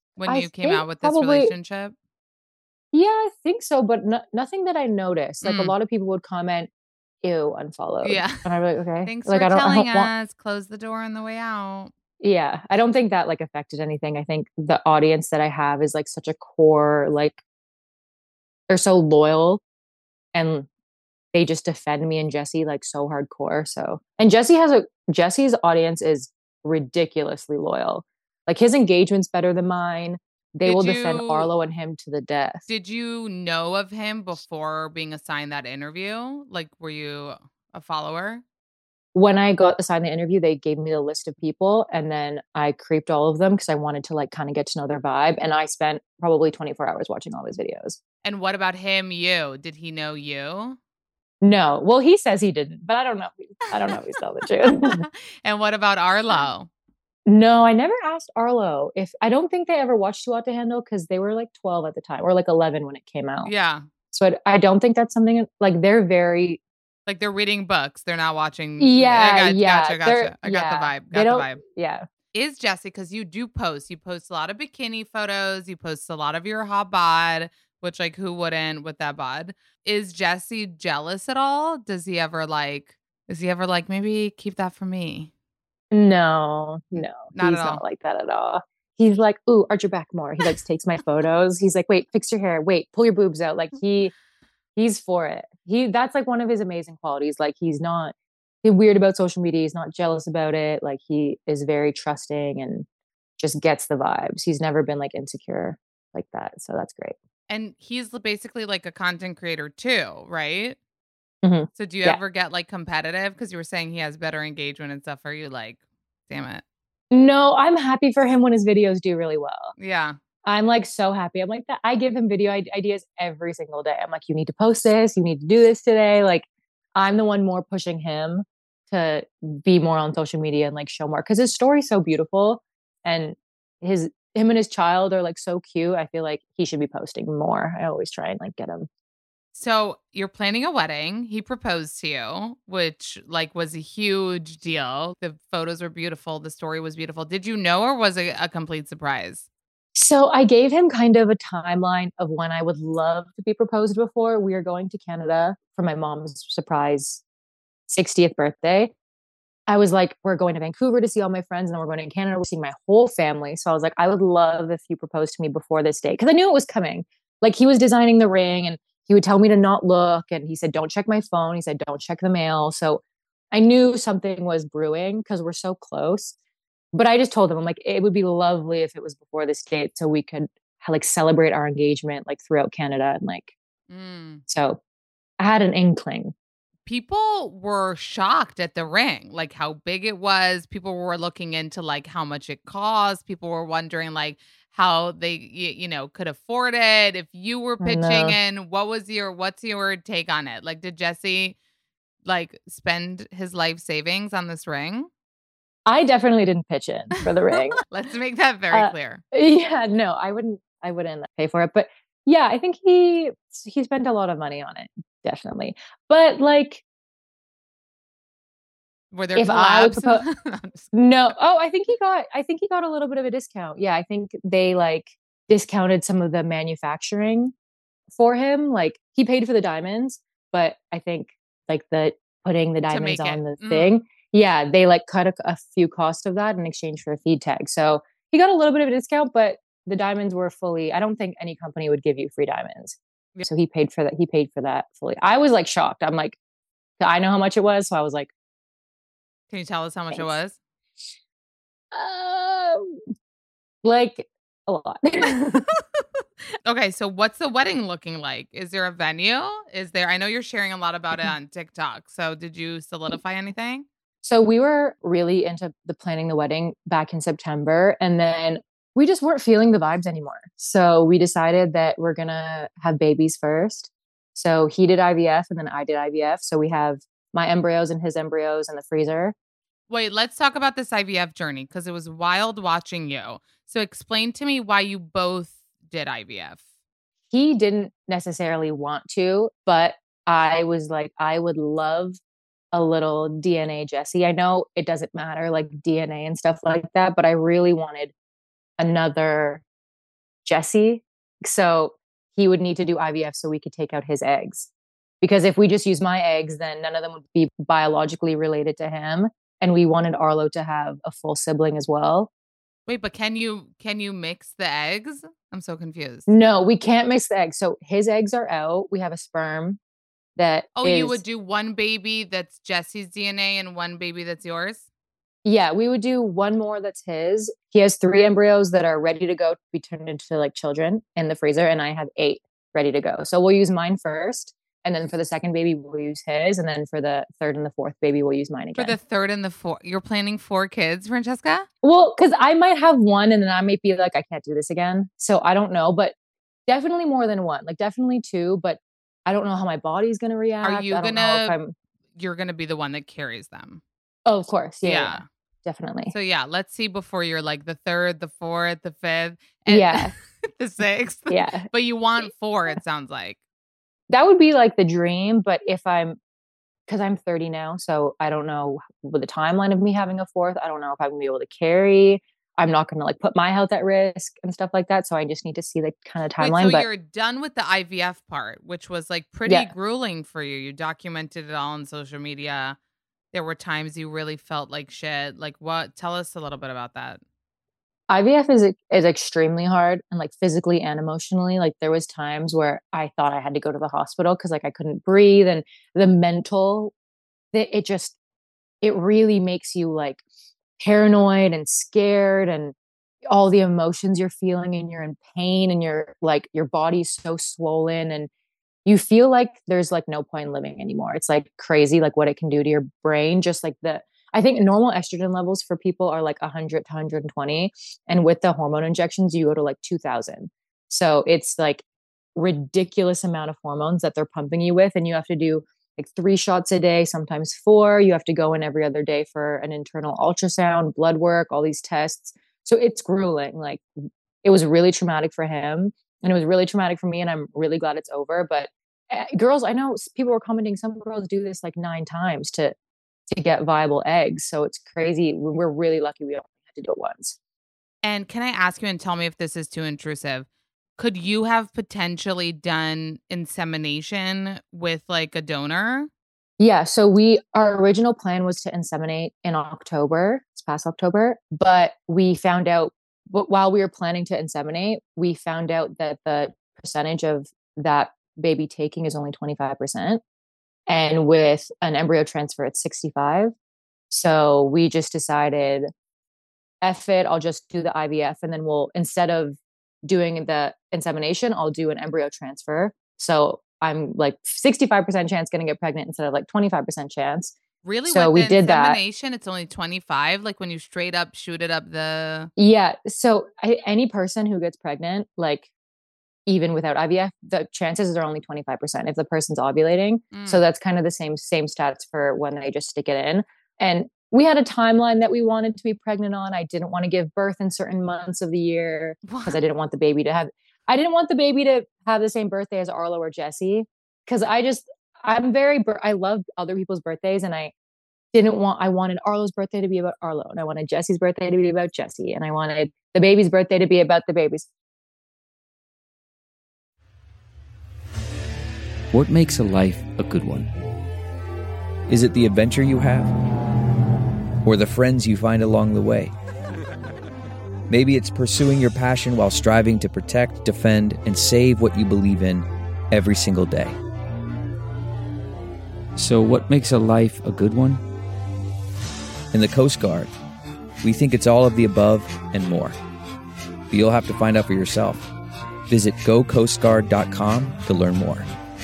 Speaker 10: when
Speaker 8: I
Speaker 10: you came
Speaker 8: think
Speaker 10: out with this
Speaker 8: probably
Speaker 10: relationship?
Speaker 8: Yeah, I think so, but no nothing that I noticed. Like, a
Speaker 10: Mm.
Speaker 8: lot of people would comment, "Ew, unfollowed."
Speaker 10: Yeah.
Speaker 8: And I'm like, "Okay."
Speaker 10: Thanks
Speaker 8: Like,
Speaker 10: for
Speaker 8: I don't I
Speaker 10: telling
Speaker 8: don't want
Speaker 10: us. Close the door on the way out.
Speaker 8: Yeah, I don't think that, like, affected anything. I think the audience that I have is, like, such a core, like they're so loyal, and they just defend me and Jesse, like, so hardcore, so and Jesse has a Jesse's audience is ridiculously loyal. Like, his engagement's better than mine. They will
Speaker 10: Did
Speaker 8: defend
Speaker 10: you
Speaker 8: Arlo and him to the death.
Speaker 10: did you know of him before being assigned that interview? Like, were you a follower?
Speaker 8: When I got assigned the interview, they gave me a list of people, and then I creeped all of them 'cause I wanted to, like, kinda get to know their vibe, and I spent probably twenty-four hours watching all his videos.
Speaker 10: And what about him, you? Did he know you?
Speaker 8: No. Well, he says he didn't, but I don't know if he I don't know if he's telling the truth.
Speaker 10: And what about Arlo?
Speaker 8: No, I never asked Arlo if I don't think they ever watched Too Hot to Handle 'cause they were, like, twelve at the time or, like, eleven when it came out.
Speaker 10: Yeah.
Speaker 8: So, I'd I don't think that's something like, they're very
Speaker 10: Like, they're reading books, they're not watching I
Speaker 8: Yeah,
Speaker 10: got
Speaker 8: yeah,
Speaker 10: gotcha,
Speaker 8: they're
Speaker 10: gotcha. I got the
Speaker 8: yeah,
Speaker 10: vibe,
Speaker 8: they
Speaker 10: got the
Speaker 8: don't
Speaker 10: vibe.
Speaker 8: yeah.
Speaker 10: Is Jesse 'cause you do post, you post a lot of bikini photos, you post a lot of your hot bod, which, like, who wouldn't with that bod? Is Jesse jealous at all? Does he ever, like is he ever like, "Maybe keep that for me?"
Speaker 8: No,
Speaker 10: N
Speaker 8: no,
Speaker 10: not at
Speaker 8: he's not
Speaker 10: all.
Speaker 8: like that at all. He's like, "Ooh, arch your back more." He, like, takes my photos. He's like, "Wait, fix your hair. Wait, pull your boobs out." Like, he he's for it. He that's, like, one of his amazing qualities. Like, he's not he weird about social media, he's not jealous about it. Like, he is very trusting and just gets the vibes. He's never been, like, insecure like that, so that's great.
Speaker 10: And he's l basically like a content creator too, right?
Speaker 8: Mhm.
Speaker 10: So, do you
Speaker 8: Yeah.
Speaker 10: ever get, like, competitive? 'Cause you were saying he has better engagement and stuff. Are you like, "Damn it."
Speaker 8: No, I'm happy for him when his videos do really well.
Speaker 10: Yeah.
Speaker 8: I'm, like, so happy. I'm like that I give him video ide ideas every single day. I'm like, "You need to post this. You need to do this today." Like, I'm the one more pushing him to be more on social media and, like, show more 'cause his story's so beautiful, and his him and his child are, like, so cute. I feel like he should be posting more. I always try and, like, get him
Speaker 10: So, you're planning a wedding, he proposed to you, which, like, was a huge deal. The photos were beautiful, the story was beautiful. Did you know or was it a complete surprise?
Speaker 8: So, I gave him kind of a timeline of when I would love to be proposed before. We are going to Canada for my mom's surprise sixtieth birthday. I was like, "We're going to Vancouver to see all my friends, and then we're going to Canada, we're seeing my whole family." So, I was like, "I would love if you proposed to me before this date." 'Cause I knew it was coming. Like, he was designing the ring, and he would tell me to not look, and he said, "Don't check my phone." He said, "Don't check the mail." So, I knew something was brewing 'cause we're so close. But I just told him, I'm like, "It would be lovely if it was before this date so we could, like, celebrate our engagement, like, throughout Canada," and, like
Speaker 10: Mm.
Speaker 8: so, I had an inkling.
Speaker 10: People were shocked at the ring, like, how big it was. People were looking into, like, how much it cost. People were wondering, like, how they, y you know, could afford it. If you were
Speaker 8: I
Speaker 10: pitching
Speaker 8: know.
Speaker 10: in, what was your what's your take on it? Like, did Jesse, like, spend his life savings on this ring?
Speaker 8: I definitely didn't pitch in for the ring.
Speaker 10: Let's make that very
Speaker 8: Uh,
Speaker 10: clear.
Speaker 8: yeah, no, I wouldn't I wouldn't pay for it, but, yeah, I think he s he spent a lot of money on it, definitely. But, like
Speaker 10: Were there
Speaker 8: if I would
Speaker 10: collabs?
Speaker 8: propo
Speaker 10: I'm just
Speaker 8: No oh, I think he got I think he got a little bit of a discount. Yeah, I think they, like, discounted some of the manufacturing for him. Like, he paid for the diamonds, but I think, like, the putting the
Speaker 10: To
Speaker 8: diamonds
Speaker 10: make it.
Speaker 8: on the
Speaker 10: Mm.
Speaker 8: thing yeah, they, like, cut a c a few cost of that in exchange for a feed tag. So, he got a little bit of a discount, but the diamonds were fully I don't think any company would give you free diamonds.
Speaker 10: Yeah.
Speaker 8: So, he paid for that he paid for that fully. I was, like, shocked. I'm like I know how much it was, so I was like
Speaker 10: Can you tell us how much it
Speaker 8: "Thanks."
Speaker 10: was?
Speaker 8: Um, like, a lot.
Speaker 10: Okay, so what's the wedding looking like? Is there a venue? Is there I know you're sharing a lot about it on TikTok, so did you solidify anything?
Speaker 8: So, we were really into the planning the wedding back in September, and then we just weren't feeling the vibes anymore. So, we decided that we're gonna have babies first. So, he did I-V-F, and then I did I-V-F. So, we have my embryos and his embryos in the freezer.
Speaker 10: Wait, let's talk about this I-V-F journey 'cause it was wild watching you. So, explain to me why you both did I-V-F.
Speaker 8: He didn't necessarily want to, but I was like, "I would love a little DNA Jesse." I know it doesn't matter, like, DNA and stuff like that, but I really wanted another Jesse. So he would need to do I V F so we could take out his eggs. Because if we just use my eggs, then none of them would be biologically related to him. And we wanted Arlo to have a full sibling as well.
Speaker 10: Wait, but can you can you mix the eggs? I'm so confused.
Speaker 8: No, we can't mix the eggs. So his eggs are out. We have a sperm that
Speaker 10: Oh,
Speaker 8: is,
Speaker 10: you would do one baby that's Jesse's D N A and one baby that's yours?
Speaker 8: Yeah, we would do one more that's his. He has three embryos that are ready to go to be turned into like children in the freezer, and I have eight ready to go. So we'll use mine first, and then for the second baby, we'll use his, and then for the third and the fourth baby, we'll use mine again.
Speaker 10: For the third and the fourth, you're planning four kids, Francesca?
Speaker 8: Well, because I might have one, and then I might be like, I can't do this again. So I don't know, but definitely more than one. Like definitely two, but I don't know how my body's gonna react.
Speaker 10: Are you
Speaker 8: I don't
Speaker 10: gonna?
Speaker 8: know if I'm...
Speaker 10: You're gonna be the one that carries them.
Speaker 8: Oh, of course. Yeah,
Speaker 10: Yeah.
Speaker 8: yeah, definitely.
Speaker 10: So yeah, let's see before you're like the third, the fourth, the fifth, and
Speaker 8: Yeah.
Speaker 10: the sixth.
Speaker 8: Yeah.
Speaker 10: But you want four, it sounds like.
Speaker 8: That would be like the dream, but if I'm, because I'm thirty now, so I don't know with the timeline of me having a fourth. I don't know if I'm gonna be able to carry. I'm not gonna like put my health at risk and stuff like that. So I just need to see the kind of timeline.
Speaker 10: Wait, so
Speaker 8: but
Speaker 10: you're done with the I V F part, which was like pretty
Speaker 8: Yeah.
Speaker 10: grueling for you. You documented it all on social media. There were times you really felt like shit. Like what? Tell us a little bit about that.
Speaker 8: I V F is is extremely hard, and like physically and emotionally. Like there was times where I thought I had to go to the hospital because like I couldn't breathe, and the mental, it, it just it really makes you like paranoid and scared, and all the emotions you're feeling, and you're in pain, and you're like your body's so swollen, and you feel like there's like no point in living anymore. It's like crazy, like what it can do to your brain. Just like the, I think normal estrogen levels for people are like one hundred to one hundred twenty. And with the hormone injections, you go to like two thousand. So it's like ridiculous amount of hormones that they're pumping you with. And you have to do like three shots a day, sometimes four. You have to go in every other day for an internal ultrasound, blood work, all these tests. So it's grueling. Like it was really traumatic for him. And it was really traumatic for me, and I'm really glad it's over. But uh, girls, I know people were commenting, some girls do this like nine times to to get viable eggs. So it's crazy. We're really lucky we only had to do it once.
Speaker 10: And can I ask you and tell me if this is too intrusive? Could you have potentially done insemination with like a donor?
Speaker 8: Yeah. So we, our original plan was to inseminate in October, it's past October, but we found out, but while we were planning to inseminate, we found out that the percentage of that baby taking is only twenty-five percent. And with an embryo transfer, it's sixty-five. So we just decided, F it, I'll just do the I V F. And then we'll, instead of doing the insemination, I'll do an embryo transfer. So I'm like sixty-five percent chance going to get pregnant instead of like twenty-five percent chance.
Speaker 10: Really?
Speaker 8: So
Speaker 10: with
Speaker 8: we did that.
Speaker 10: Insemination, it's only twenty-five. Like when you straight up shoot it up the.
Speaker 8: Yeah. So I, any person who gets pregnant, like even without I V F, the chances are only twenty-five percent if the person's ovulating.
Speaker 10: Mm.
Speaker 8: So that's kind of the same same stats for when they just stick it in. And we had a timeline that we wanted to be pregnant on. I didn't want to give birth in certain months of the year because I didn't want the baby to have. I didn't want the baby to have the same birthday as Arlo or Jesse, because I just. I'm very, I love other people's birthdays, and I didn't want, I wanted Arlo's birthday to be about Arlo, and I wanted Jesse's birthday to be about Jesse, and I wanted the baby's birthday to be about the babies.
Speaker 12: What makes a life a good one? Is it the adventure you have? Or the friends you find along the way? Maybe it's pursuing your passion while striving to protect, defend, and save what you believe in every single day. So what makes a life a good one? In the Coast Guard, we think it's all of the above and more. But you'll have to find out for yourself. Visit go coast guard dot com to learn more.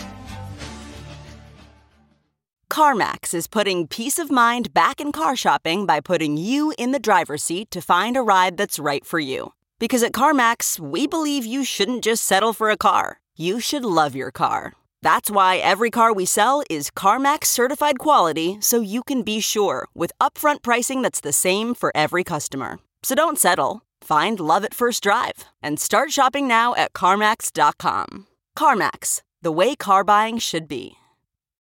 Speaker 13: CarMax is putting peace of mind back in car shopping by putting you in the driver's seat to find a ride that's right for you. Because at CarMax, we believe you shouldn't just settle for a car. You should love your car. That's why every car we sell is CarMax certified quality, so you can be sure with upfront pricing that's the same for every customer. So don't settle. Find love at first drive and start shopping now at CarMax dot com. CarMax, the way car buying should be.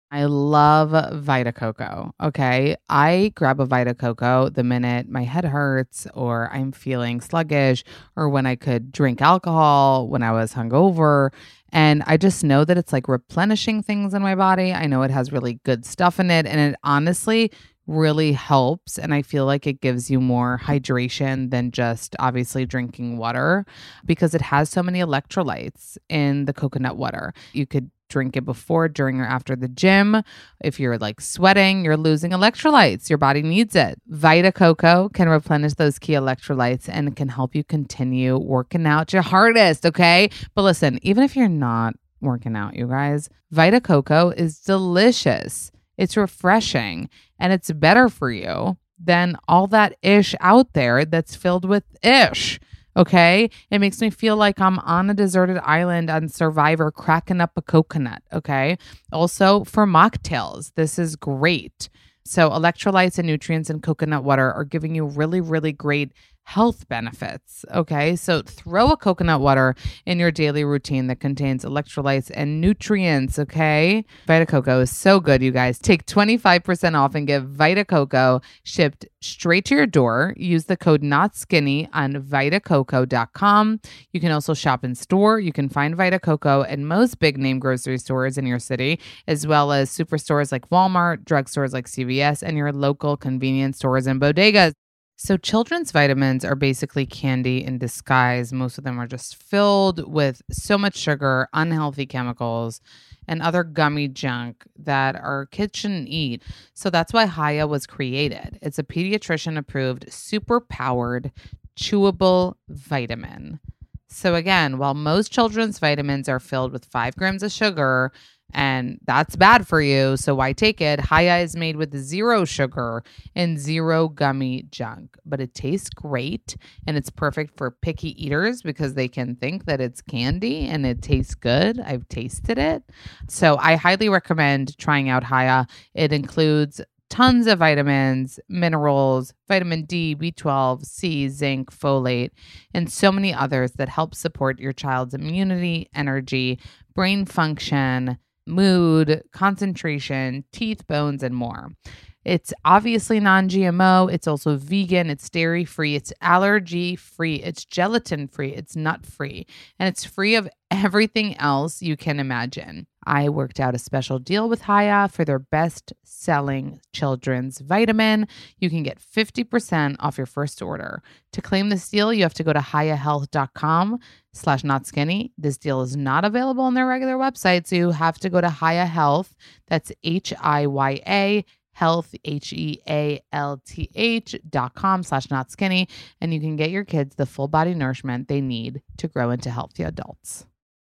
Speaker 10: I love Vita Coco. Okay. I grab a Vita Coco the minute my head hurts or I'm feeling sluggish or when I could drink alcohol when I was hungover. And I just know that it's like replenishing things in my body. I know it has really good stuff in it. And it honestly really helps. And I feel like it gives you more hydration than just obviously drinking water because it has so many electrolytes in the coconut water. You could drink it before, during, or after the gym. If you're like sweating, you're losing electrolytes. Your body needs it. Vita Coco can replenish those key electrolytes and it can help you continue working out your hardest, okay? But listen, even if you're not working out, you guys, Vita Coco is delicious. It's refreshing and it's better for you than all that ish out there that's filled with ish. Okay. It makes me feel like I'm on a deserted island on Survivor cracking up a coconut. Okay. Also for mocktails, this is great. So electrolytes and nutrients in coconut water are giving you really, really great health benefits. Okay. So throw a coconut water in your daily routine that contains electrolytes and nutrients. Okay. Vita Coco is so good, you guys. Take twenty-five percent off and get Vita Coco shipped straight to your door. Use the code NOTSKINNY on vita coco dot com. You can also shop in store. You can find Vita Coco at most big name grocery stores in your city, as well as superstores like Walmart, drugstores like C V S, and your local convenience stores and bodegas. So children's vitamins are basically candy in disguise. Most of them are just filled with so much sugar, unhealthy chemicals, and other gummy junk that our kids shouldn't eat. So that's why Hiya was created. It's a pediatrician-approved, super-powered, chewable vitamin. So again, while most children's vitamins are filled with five grams of sugar, and that's bad for you, so why take it? Hiya is made with zero sugar and zero gummy junk, but it tastes great and it's perfect for picky eaters because they can think that it's candy and it tastes good. I've tasted it. So I highly recommend trying out Hiya. It includes tons of vitamins, minerals, vitamin D, B twelve, C, zinc, folate, and so many others that help support your child's immunity, energy, brain function, mood, concentration, teeth, bones, and more. It's obviously non-G M O. It's also vegan. It's dairy-free. It's allergy-free. It's gelatin-free. It's nut-free. And it's free of everything else you can imagine. I worked out a special deal with Hiya for their best-selling children's vitamin. You can get fifty percent off your first order. To claim this deal, you have to go to hiyahealth.com slash not skinny. This deal is not available on their regular website, so you have to go to Hiya Health. That's H I Y A health, H E A L T H dot com slash not skinny. And you can get your kids the full body nourishment they need to grow into healthy adults.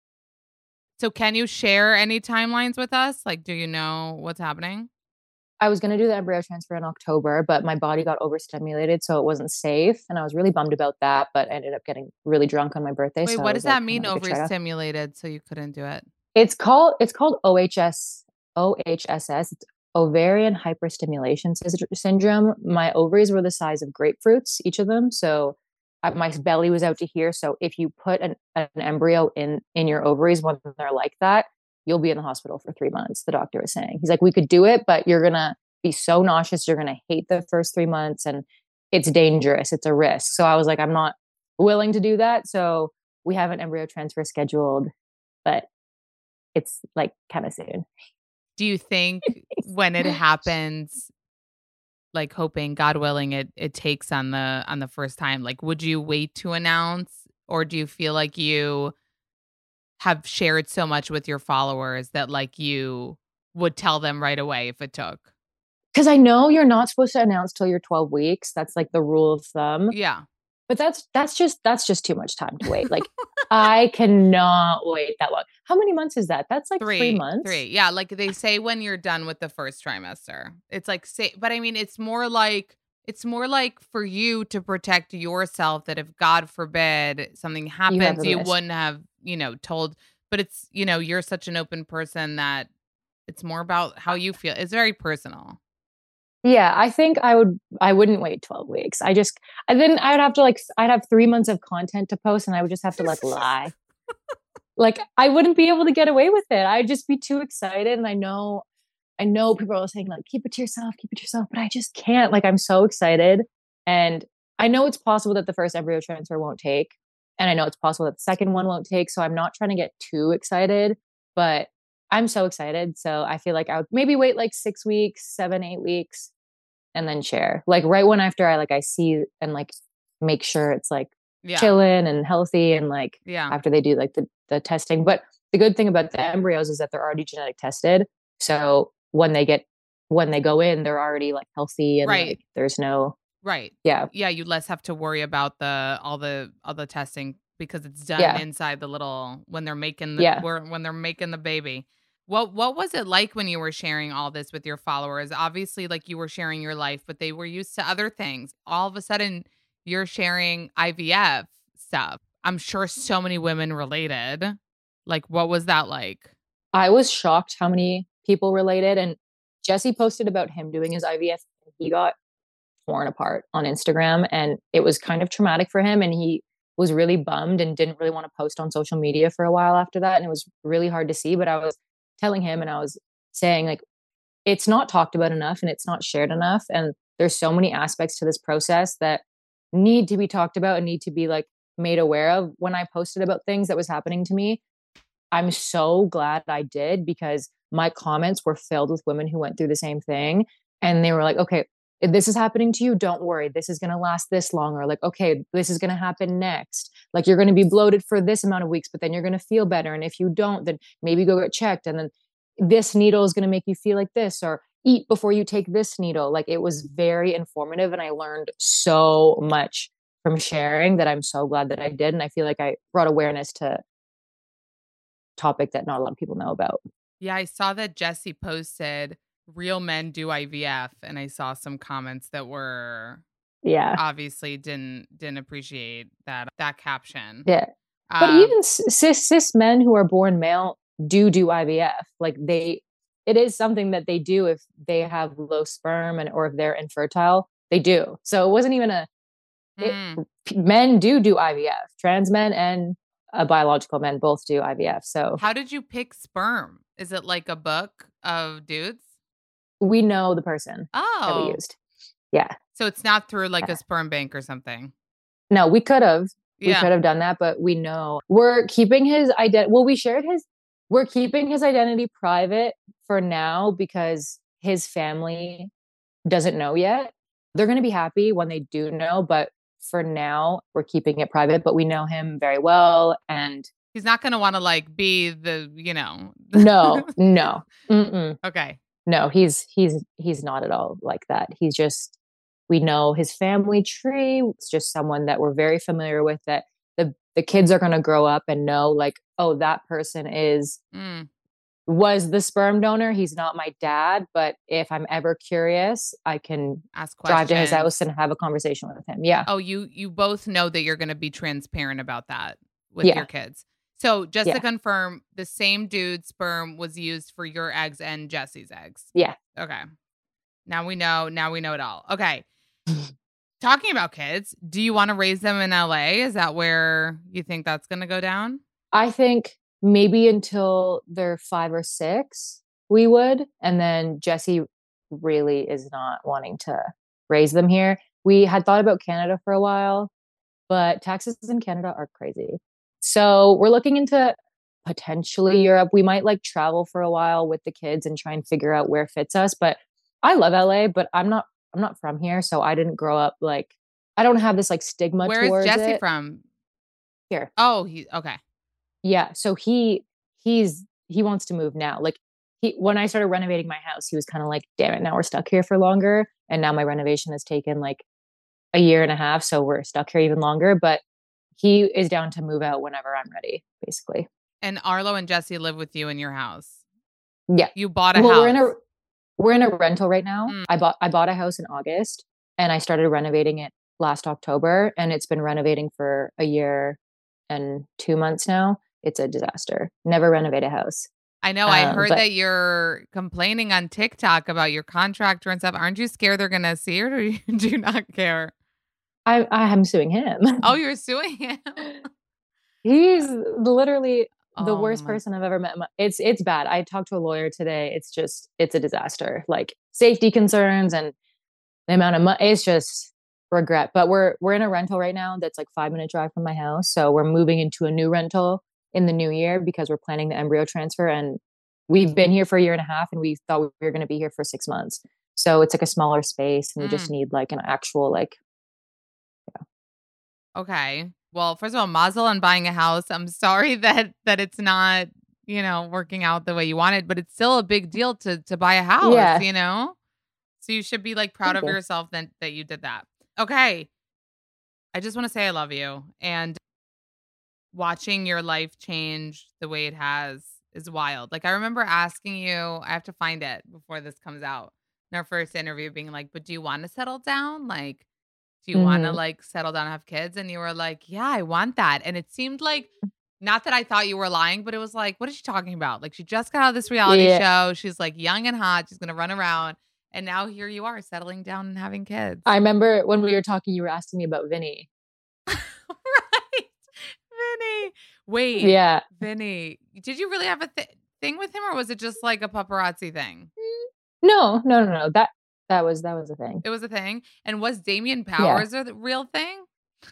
Speaker 10: So can you share any timelines with us? Like, do you know what's happening?
Speaker 8: I was going to do the embryo transfer in October, but my body got overstimulated, so it wasn't safe. And I was really bummed about that, but I ended up getting really drunk on my birthday.
Speaker 10: Wait,
Speaker 8: so
Speaker 10: what does that
Speaker 8: like,
Speaker 10: mean,
Speaker 8: oh,
Speaker 10: overstimulated, so you couldn't do it?
Speaker 8: It's called, it's called O H S, O H S S. It's ovarian hyperstimulation syndrome. My ovaries were the size of grapefruits, each of them. So I, my belly was out to here. So if you put an, an embryo in, in your ovaries when they're like that, you'll be in the hospital for three months. The doctor was saying, he's like, we could do it, but you're going to be so nauseous. You're going to hate the first three months and it's dangerous. It's a risk. So I was like, I'm not willing to do that. So we have an embryo transfer scheduled, but it's like kind of soon.
Speaker 10: Do you think when it happens, like hoping, God willing, it it takes on the on the first time, like would you wait to announce, or do you feel like you have shared so much with your followers that like you would tell them right away if it took?
Speaker 8: Because I know you're not supposed to announce till you're twelve weeks. That's like the rule of thumb.
Speaker 10: Yeah.
Speaker 8: But that's that's just that's just too much time to wait. Like I cannot wait that long. How many months is that? That's like three, three months.
Speaker 10: Three. Yeah. Like they say when you're done with the first trimester. It's like say but I mean it's more like it's more like for you to protect yourself, that if God forbid something happens, you, you wouldn't have, you know, told. But it's, you know, you're such an open person that it's more about how you feel. It's very personal.
Speaker 8: Yeah, I think I would, I wouldn't wait twelve weeks. I just, and then I'd have to like, I'd have three months of content to post and I would just have to like lie. Like I wouldn't be able to get away with it. I'd just be too excited. And I know, I know people are saying like, keep it to yourself, keep it to yourself, but I just can't. Like, I'm so excited. And I know it's possible that the first embryo transfer won't take. And I know it's possible that the second one won't take. So I'm not trying to get too excited, but I'm so excited. So I feel like I would maybe wait like six weeks, seven, eight weeks, and then share. Like right when after I like I see and like make sure it's like
Speaker 10: Yeah.
Speaker 8: chilling and healthy and like
Speaker 10: Yeah.
Speaker 8: after they do like the, the testing. But the good thing about the embryos is that they're already genetic tested. So when they get when they go in, they're already like healthy and
Speaker 10: Right.
Speaker 8: like there's no
Speaker 10: Right.
Speaker 8: yeah.
Speaker 10: Yeah, you less have to worry about the all the all the testing because it's done
Speaker 8: Yeah.
Speaker 10: inside the little when they're making the
Speaker 8: Yeah.
Speaker 10: where- when they're making the baby. What what was it like when you were sharing all this with your followers? Obviously, like you were sharing your life, but they were used to other things. All of a sudden, you're sharing I V F stuff. I'm sure so many women related. Like, what was that like?
Speaker 8: I was shocked how many people related. And Jesse posted about him doing his I V F. He got torn apart on Instagram and it was kind of traumatic for him. And he was really bummed and didn't really want to post on social media for a while after that. And it was really hard to see. But I was telling him and I was saying, like, it's not talked about enough and it's not shared enough. And there's so many aspects to this process that need to be talked about and need to be like made aware of. When I posted about things that was happening to me, I'm so glad I did because my comments were filled with women who went through the same thing. And they were like, okay, if this is happening to you, don't worry. This is going to last this long. Or like, okay, this is going to happen next. Like you're going to be bloated for this amount of weeks, but then you're going to feel better. And if you don't, then maybe go get checked. And then this needle is going to make you feel like this, or eat before you take this needle. Like it was very informative. And I learned so much from sharing that I'm so glad that I did. And I feel like I brought awareness to topic that not a lot of people know about.
Speaker 10: Yeah, I saw that Jesse posted real men do I V F and I saw some comments that were
Speaker 8: yeah
Speaker 10: obviously didn't didn't appreciate that that caption.
Speaker 8: Yeah. But
Speaker 10: Um,
Speaker 8: even cis cis men who are born male do do I V F. Like they it is something that they do if they have low sperm and or if they're infertile, they do. So it wasn't even a it,
Speaker 10: Mm.
Speaker 8: p- men do do I V F. Trans men and uh, biological men both do I V F. So
Speaker 10: How did you pick sperm? Is it like a book of dudes?
Speaker 8: we know the person that we
Speaker 10: Oh,
Speaker 8: used. Yeah.
Speaker 10: so it's not through like a sperm bank or something.
Speaker 8: No, we could have. We
Speaker 10: Yeah.
Speaker 8: could have done that, but we know we're keeping his identity. Well, we shared his, we're keeping his identity private for now because his family doesn't know yet. They're going to be happy when they do know, but for now, we're keeping it private, but we know him very well. And
Speaker 10: He's not going to want to like be the, you know.
Speaker 8: no, no, mm-mm.
Speaker 10: Okay.
Speaker 8: No, he's, he's, he's not at all like that. He's just, we know his family tree. It's just someone that we're very familiar with that the, the kids are going to grow up and know like, oh, that person is,
Speaker 10: Mm.
Speaker 8: was the sperm donor. He's not my dad, but if I'm ever curious, I can
Speaker 10: Ask
Speaker 8: drive to his
Speaker 10: questions.
Speaker 8: house and have a conversation with him. Yeah.
Speaker 10: Oh, you you both know that you're going to be transparent about that with
Speaker 8: Yeah.
Speaker 10: your kids. So just
Speaker 8: Yeah.
Speaker 10: to confirm, the same dude's sperm was used for your eggs and Jesse's eggs.
Speaker 8: Yeah.
Speaker 10: Okay. Now we know. Now we know it all. Okay. Talking about kids, do you want to raise them in L A? Is that where you think that's going to go down?
Speaker 8: I think maybe until they're five or six, we would. And then Jesse really is not wanting to raise them here. We had thought about Canada for a while, but taxes in Canada are crazy. So we're looking into potentially Europe. We might like travel for a while with the kids and try and figure out where fits us. But I love L A, but I'm not I'm not from here. So I didn't grow up like I don't have this like stigma
Speaker 10: Where is
Speaker 8: towards
Speaker 10: Jesse
Speaker 8: it.
Speaker 10: from?
Speaker 8: Here.
Speaker 10: Oh, he okay.
Speaker 8: Yeah. So he he's he wants to move now. Like he when I started renovating my house, he was kind of like, damn it, now we're stuck here for longer. And now my renovation has taken like a year and a half. So we're stuck here even longer. But he is down to move out whenever I'm ready, basically.
Speaker 10: And Arlo and Jesse live with you in your house.
Speaker 8: Yeah.
Speaker 10: You bought a
Speaker 8: well,
Speaker 10: house.
Speaker 8: we're in a we're in a rental right now.
Speaker 10: Mm.
Speaker 8: I bought I bought a house in August and I started renovating it last October and it's been renovating for a year and two months now. It's a disaster. Never renovate a house.
Speaker 10: I know. I
Speaker 8: Um,
Speaker 10: heard
Speaker 8: but-
Speaker 10: that you're complaining on TikTok about your contractor and stuff. Aren't you scared they're going to see it, or do you do not care?
Speaker 8: I I am suing him.
Speaker 10: Oh, you're suing him.
Speaker 8: He's literally the
Speaker 10: Oh
Speaker 8: worst
Speaker 10: my-
Speaker 8: person I've ever met. in my- It's it's bad. I talked to a lawyer today. It's just it's a disaster. Like safety concerns and the amount of money. It's just regret. But we're we're in a rental right now that's like five minute drive from my house. So we're moving into a new rental in the new year because we're planning the embryo transfer. And we've been here for a year and a half, and we thought we were going to be here for six months. So it's like a smaller space, and we just
Speaker 10: Mm.
Speaker 8: need like an actual like.
Speaker 10: Okay. Well, first of all, mazel on buying a house. I'm sorry that that it's not, you know, working out the way you wanted, but it's still a big deal to to buy a house,
Speaker 8: Yeah.
Speaker 10: you know? So you should be like proud
Speaker 8: Thank
Speaker 10: of
Speaker 8: you.
Speaker 10: yourself that that you did that. Okay. I just want to say I love you, and watching your life change the way it has is wild. Like I remember asking you, I have to find it before this comes out, in our first interview, being like, but do you want to settle down? Like, do you want to
Speaker 8: Mhm.
Speaker 10: like settle down and have kids? And you were like, yeah, I want that. And it seemed like, not that I thought you were lying, but it was like, what is she talking about? Like she just got out of this reality
Speaker 8: Yeah.
Speaker 10: show. She's like young and hot. She's going to run around. And now here you are settling down and having kids.
Speaker 8: I remember when we were talking, you were asking me about Vinny.
Speaker 10: Right. Vinny. Wait.
Speaker 8: Yeah.
Speaker 10: Vinny. Did you really have a th- thing with him, or was it just like a paparazzi thing?
Speaker 8: No, no, no, no. That that was that was a thing.
Speaker 10: It was a thing. And was Damien Powers a real thing?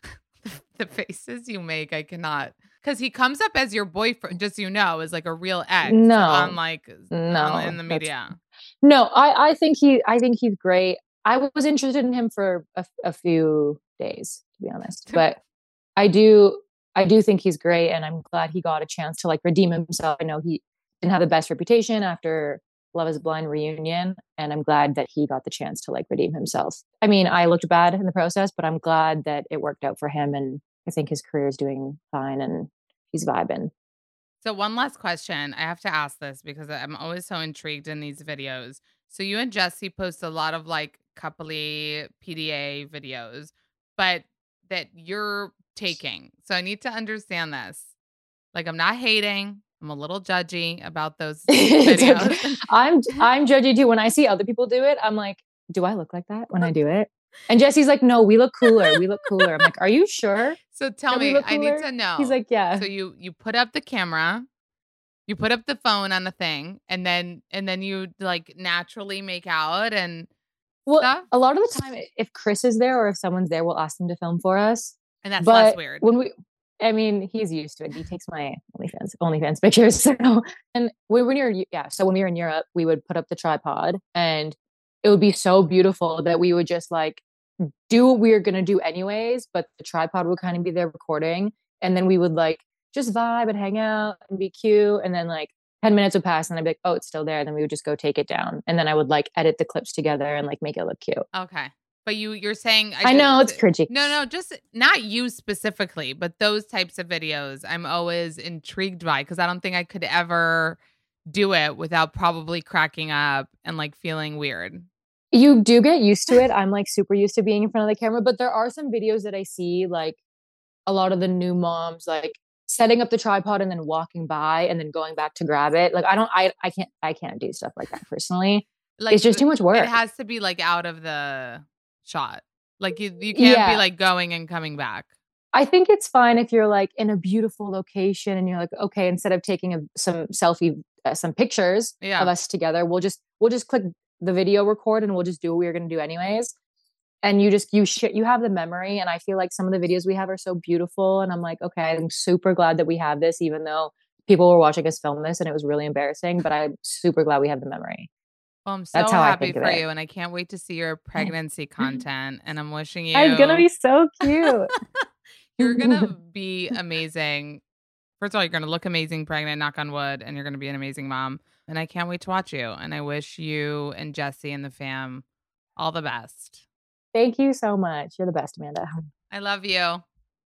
Speaker 10: The faces you make, I cannot. Because he comes up as your boyfriend, just so you know, as like a real ex.
Speaker 8: No.
Speaker 10: On like,
Speaker 8: No,
Speaker 10: on- in the
Speaker 8: that's-
Speaker 10: media.
Speaker 8: No, I I think he I think he's great. I was interested in him for a, a few days, to be honest. But I do I do think he's great, and I'm glad he got a chance to like redeem himself. I know he didn't have the best reputation after Love Is Blind reunion, and I'm glad that he got the chance to like redeem himself. I mean, I looked bad in the process, but I'm glad that it worked out for him, and I think his career is doing fine and he's vibing.
Speaker 10: So one last question. I have to ask this because I'm always so intrigued in these videos. So you and Jesse post a lot of like coupley P D A videos, but that you're taking. So I need to understand this. Like I'm not hating. I'm a little judgy about those
Speaker 8: It's
Speaker 10: videos.
Speaker 8: okay. I'm I'm judgy too. When I see other people do it, I'm like, do I look like that when I do it? And Jesse's like, no, we look cooler. We look cooler. I'm like, are you sure?
Speaker 10: So tell
Speaker 8: that we
Speaker 10: me,
Speaker 8: look
Speaker 10: I need
Speaker 8: cooler?
Speaker 10: to know.
Speaker 8: He's like, yeah.
Speaker 10: So you you put up the camera, you put up the phone on the thing, and then and then you like naturally make out and
Speaker 8: Well,
Speaker 10: stuff.
Speaker 8: a lot of the time, if Chris is there or if someone's there, we'll ask them to film for us.
Speaker 10: And that's
Speaker 8: but
Speaker 10: less weird.
Speaker 8: When we, I mean, he's used to it. He takes my OnlyFans OnlyFans pictures. So, and when, when you're yeah, so when we were in Europe, we would put up the tripod, and it would be so beautiful that we would just like do what we were gonna do anyways, but the tripod would kind of be there recording, and then we would like just vibe and hang out and be cute, and then like ten minutes would pass, and I'd be like, oh, it's still there. And then we would just go take it down, and then I would like edit the clips together and like make it look cute.
Speaker 10: Okay. But you you're saying
Speaker 8: I know, it's cringy.
Speaker 10: No, no, just not you specifically, but those types of videos I'm always intrigued by because I don't think I could ever do it without probably cracking up and like feeling weird.
Speaker 8: You do get used to it. I'm like super used to being in front of the camera, but there are some videos that I see like a lot of the new moms like setting up the tripod and then walking by and then going back to grab it. Like I don't I I can't I can't do stuff like that personally.
Speaker 10: Like
Speaker 8: it's just too much work.
Speaker 10: It has to be like out of the shot. Like you you can't
Speaker 8: Yeah.
Speaker 10: be like going and coming back.
Speaker 8: I think it's fine if you're like in a beautiful location and you're like, okay, instead of taking a, some selfie, uh, some pictures
Speaker 10: Yeah.
Speaker 8: of us together, we'll just we'll just click the video record and we'll just do what we were going to do anyways. And you just you sh- you have the memory, and I feel like some of the videos we have are so beautiful, and I'm like, okay, I'm super glad that we have this, even though people were watching us film this and it was really embarrassing. But I'm super glad we have the memory.
Speaker 10: Well, I'm so
Speaker 8: That's how I
Speaker 10: happy
Speaker 8: think of
Speaker 10: for
Speaker 8: it.
Speaker 10: you, and I can't wait to see your pregnancy content. And I'm wishing you
Speaker 8: It's gonna be so cute.
Speaker 10: You're gonna be amazing. First of all, you're gonna look amazing pregnant, knock on wood, and you're gonna be an amazing mom. And I can't wait to watch you. And I wish you and Jesse and the fam all the best.
Speaker 8: Thank you so much. You're the best, Amanda.
Speaker 10: I love you.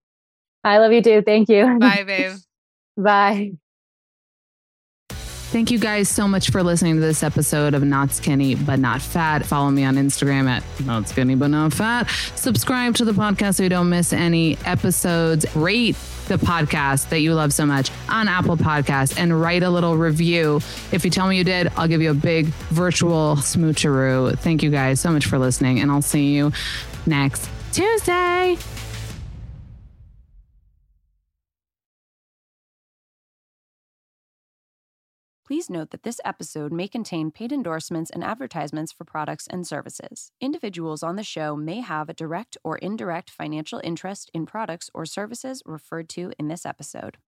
Speaker 8: I love you too. Thank you.
Speaker 10: Bye, babe.
Speaker 8: Bye.
Speaker 10: Thank you guys so much for listening to this episode of Not Skinny But Not Fat. Follow me on Instagram at Not Skinny But Not Fat. Subscribe to the podcast so you don't miss any episodes. Rate the podcast that you love so much on Apple Podcasts and write a little review. If you tell me you did, I'll give you a big virtual smoocheroo. Thank you guys so much for listening, and I'll see you next Tuesday.
Speaker 14: Please note that this episode may contain paid endorsements and advertisements for products and services. Individuals on the show may have a direct or indirect financial interest in products or services referred to in this episode.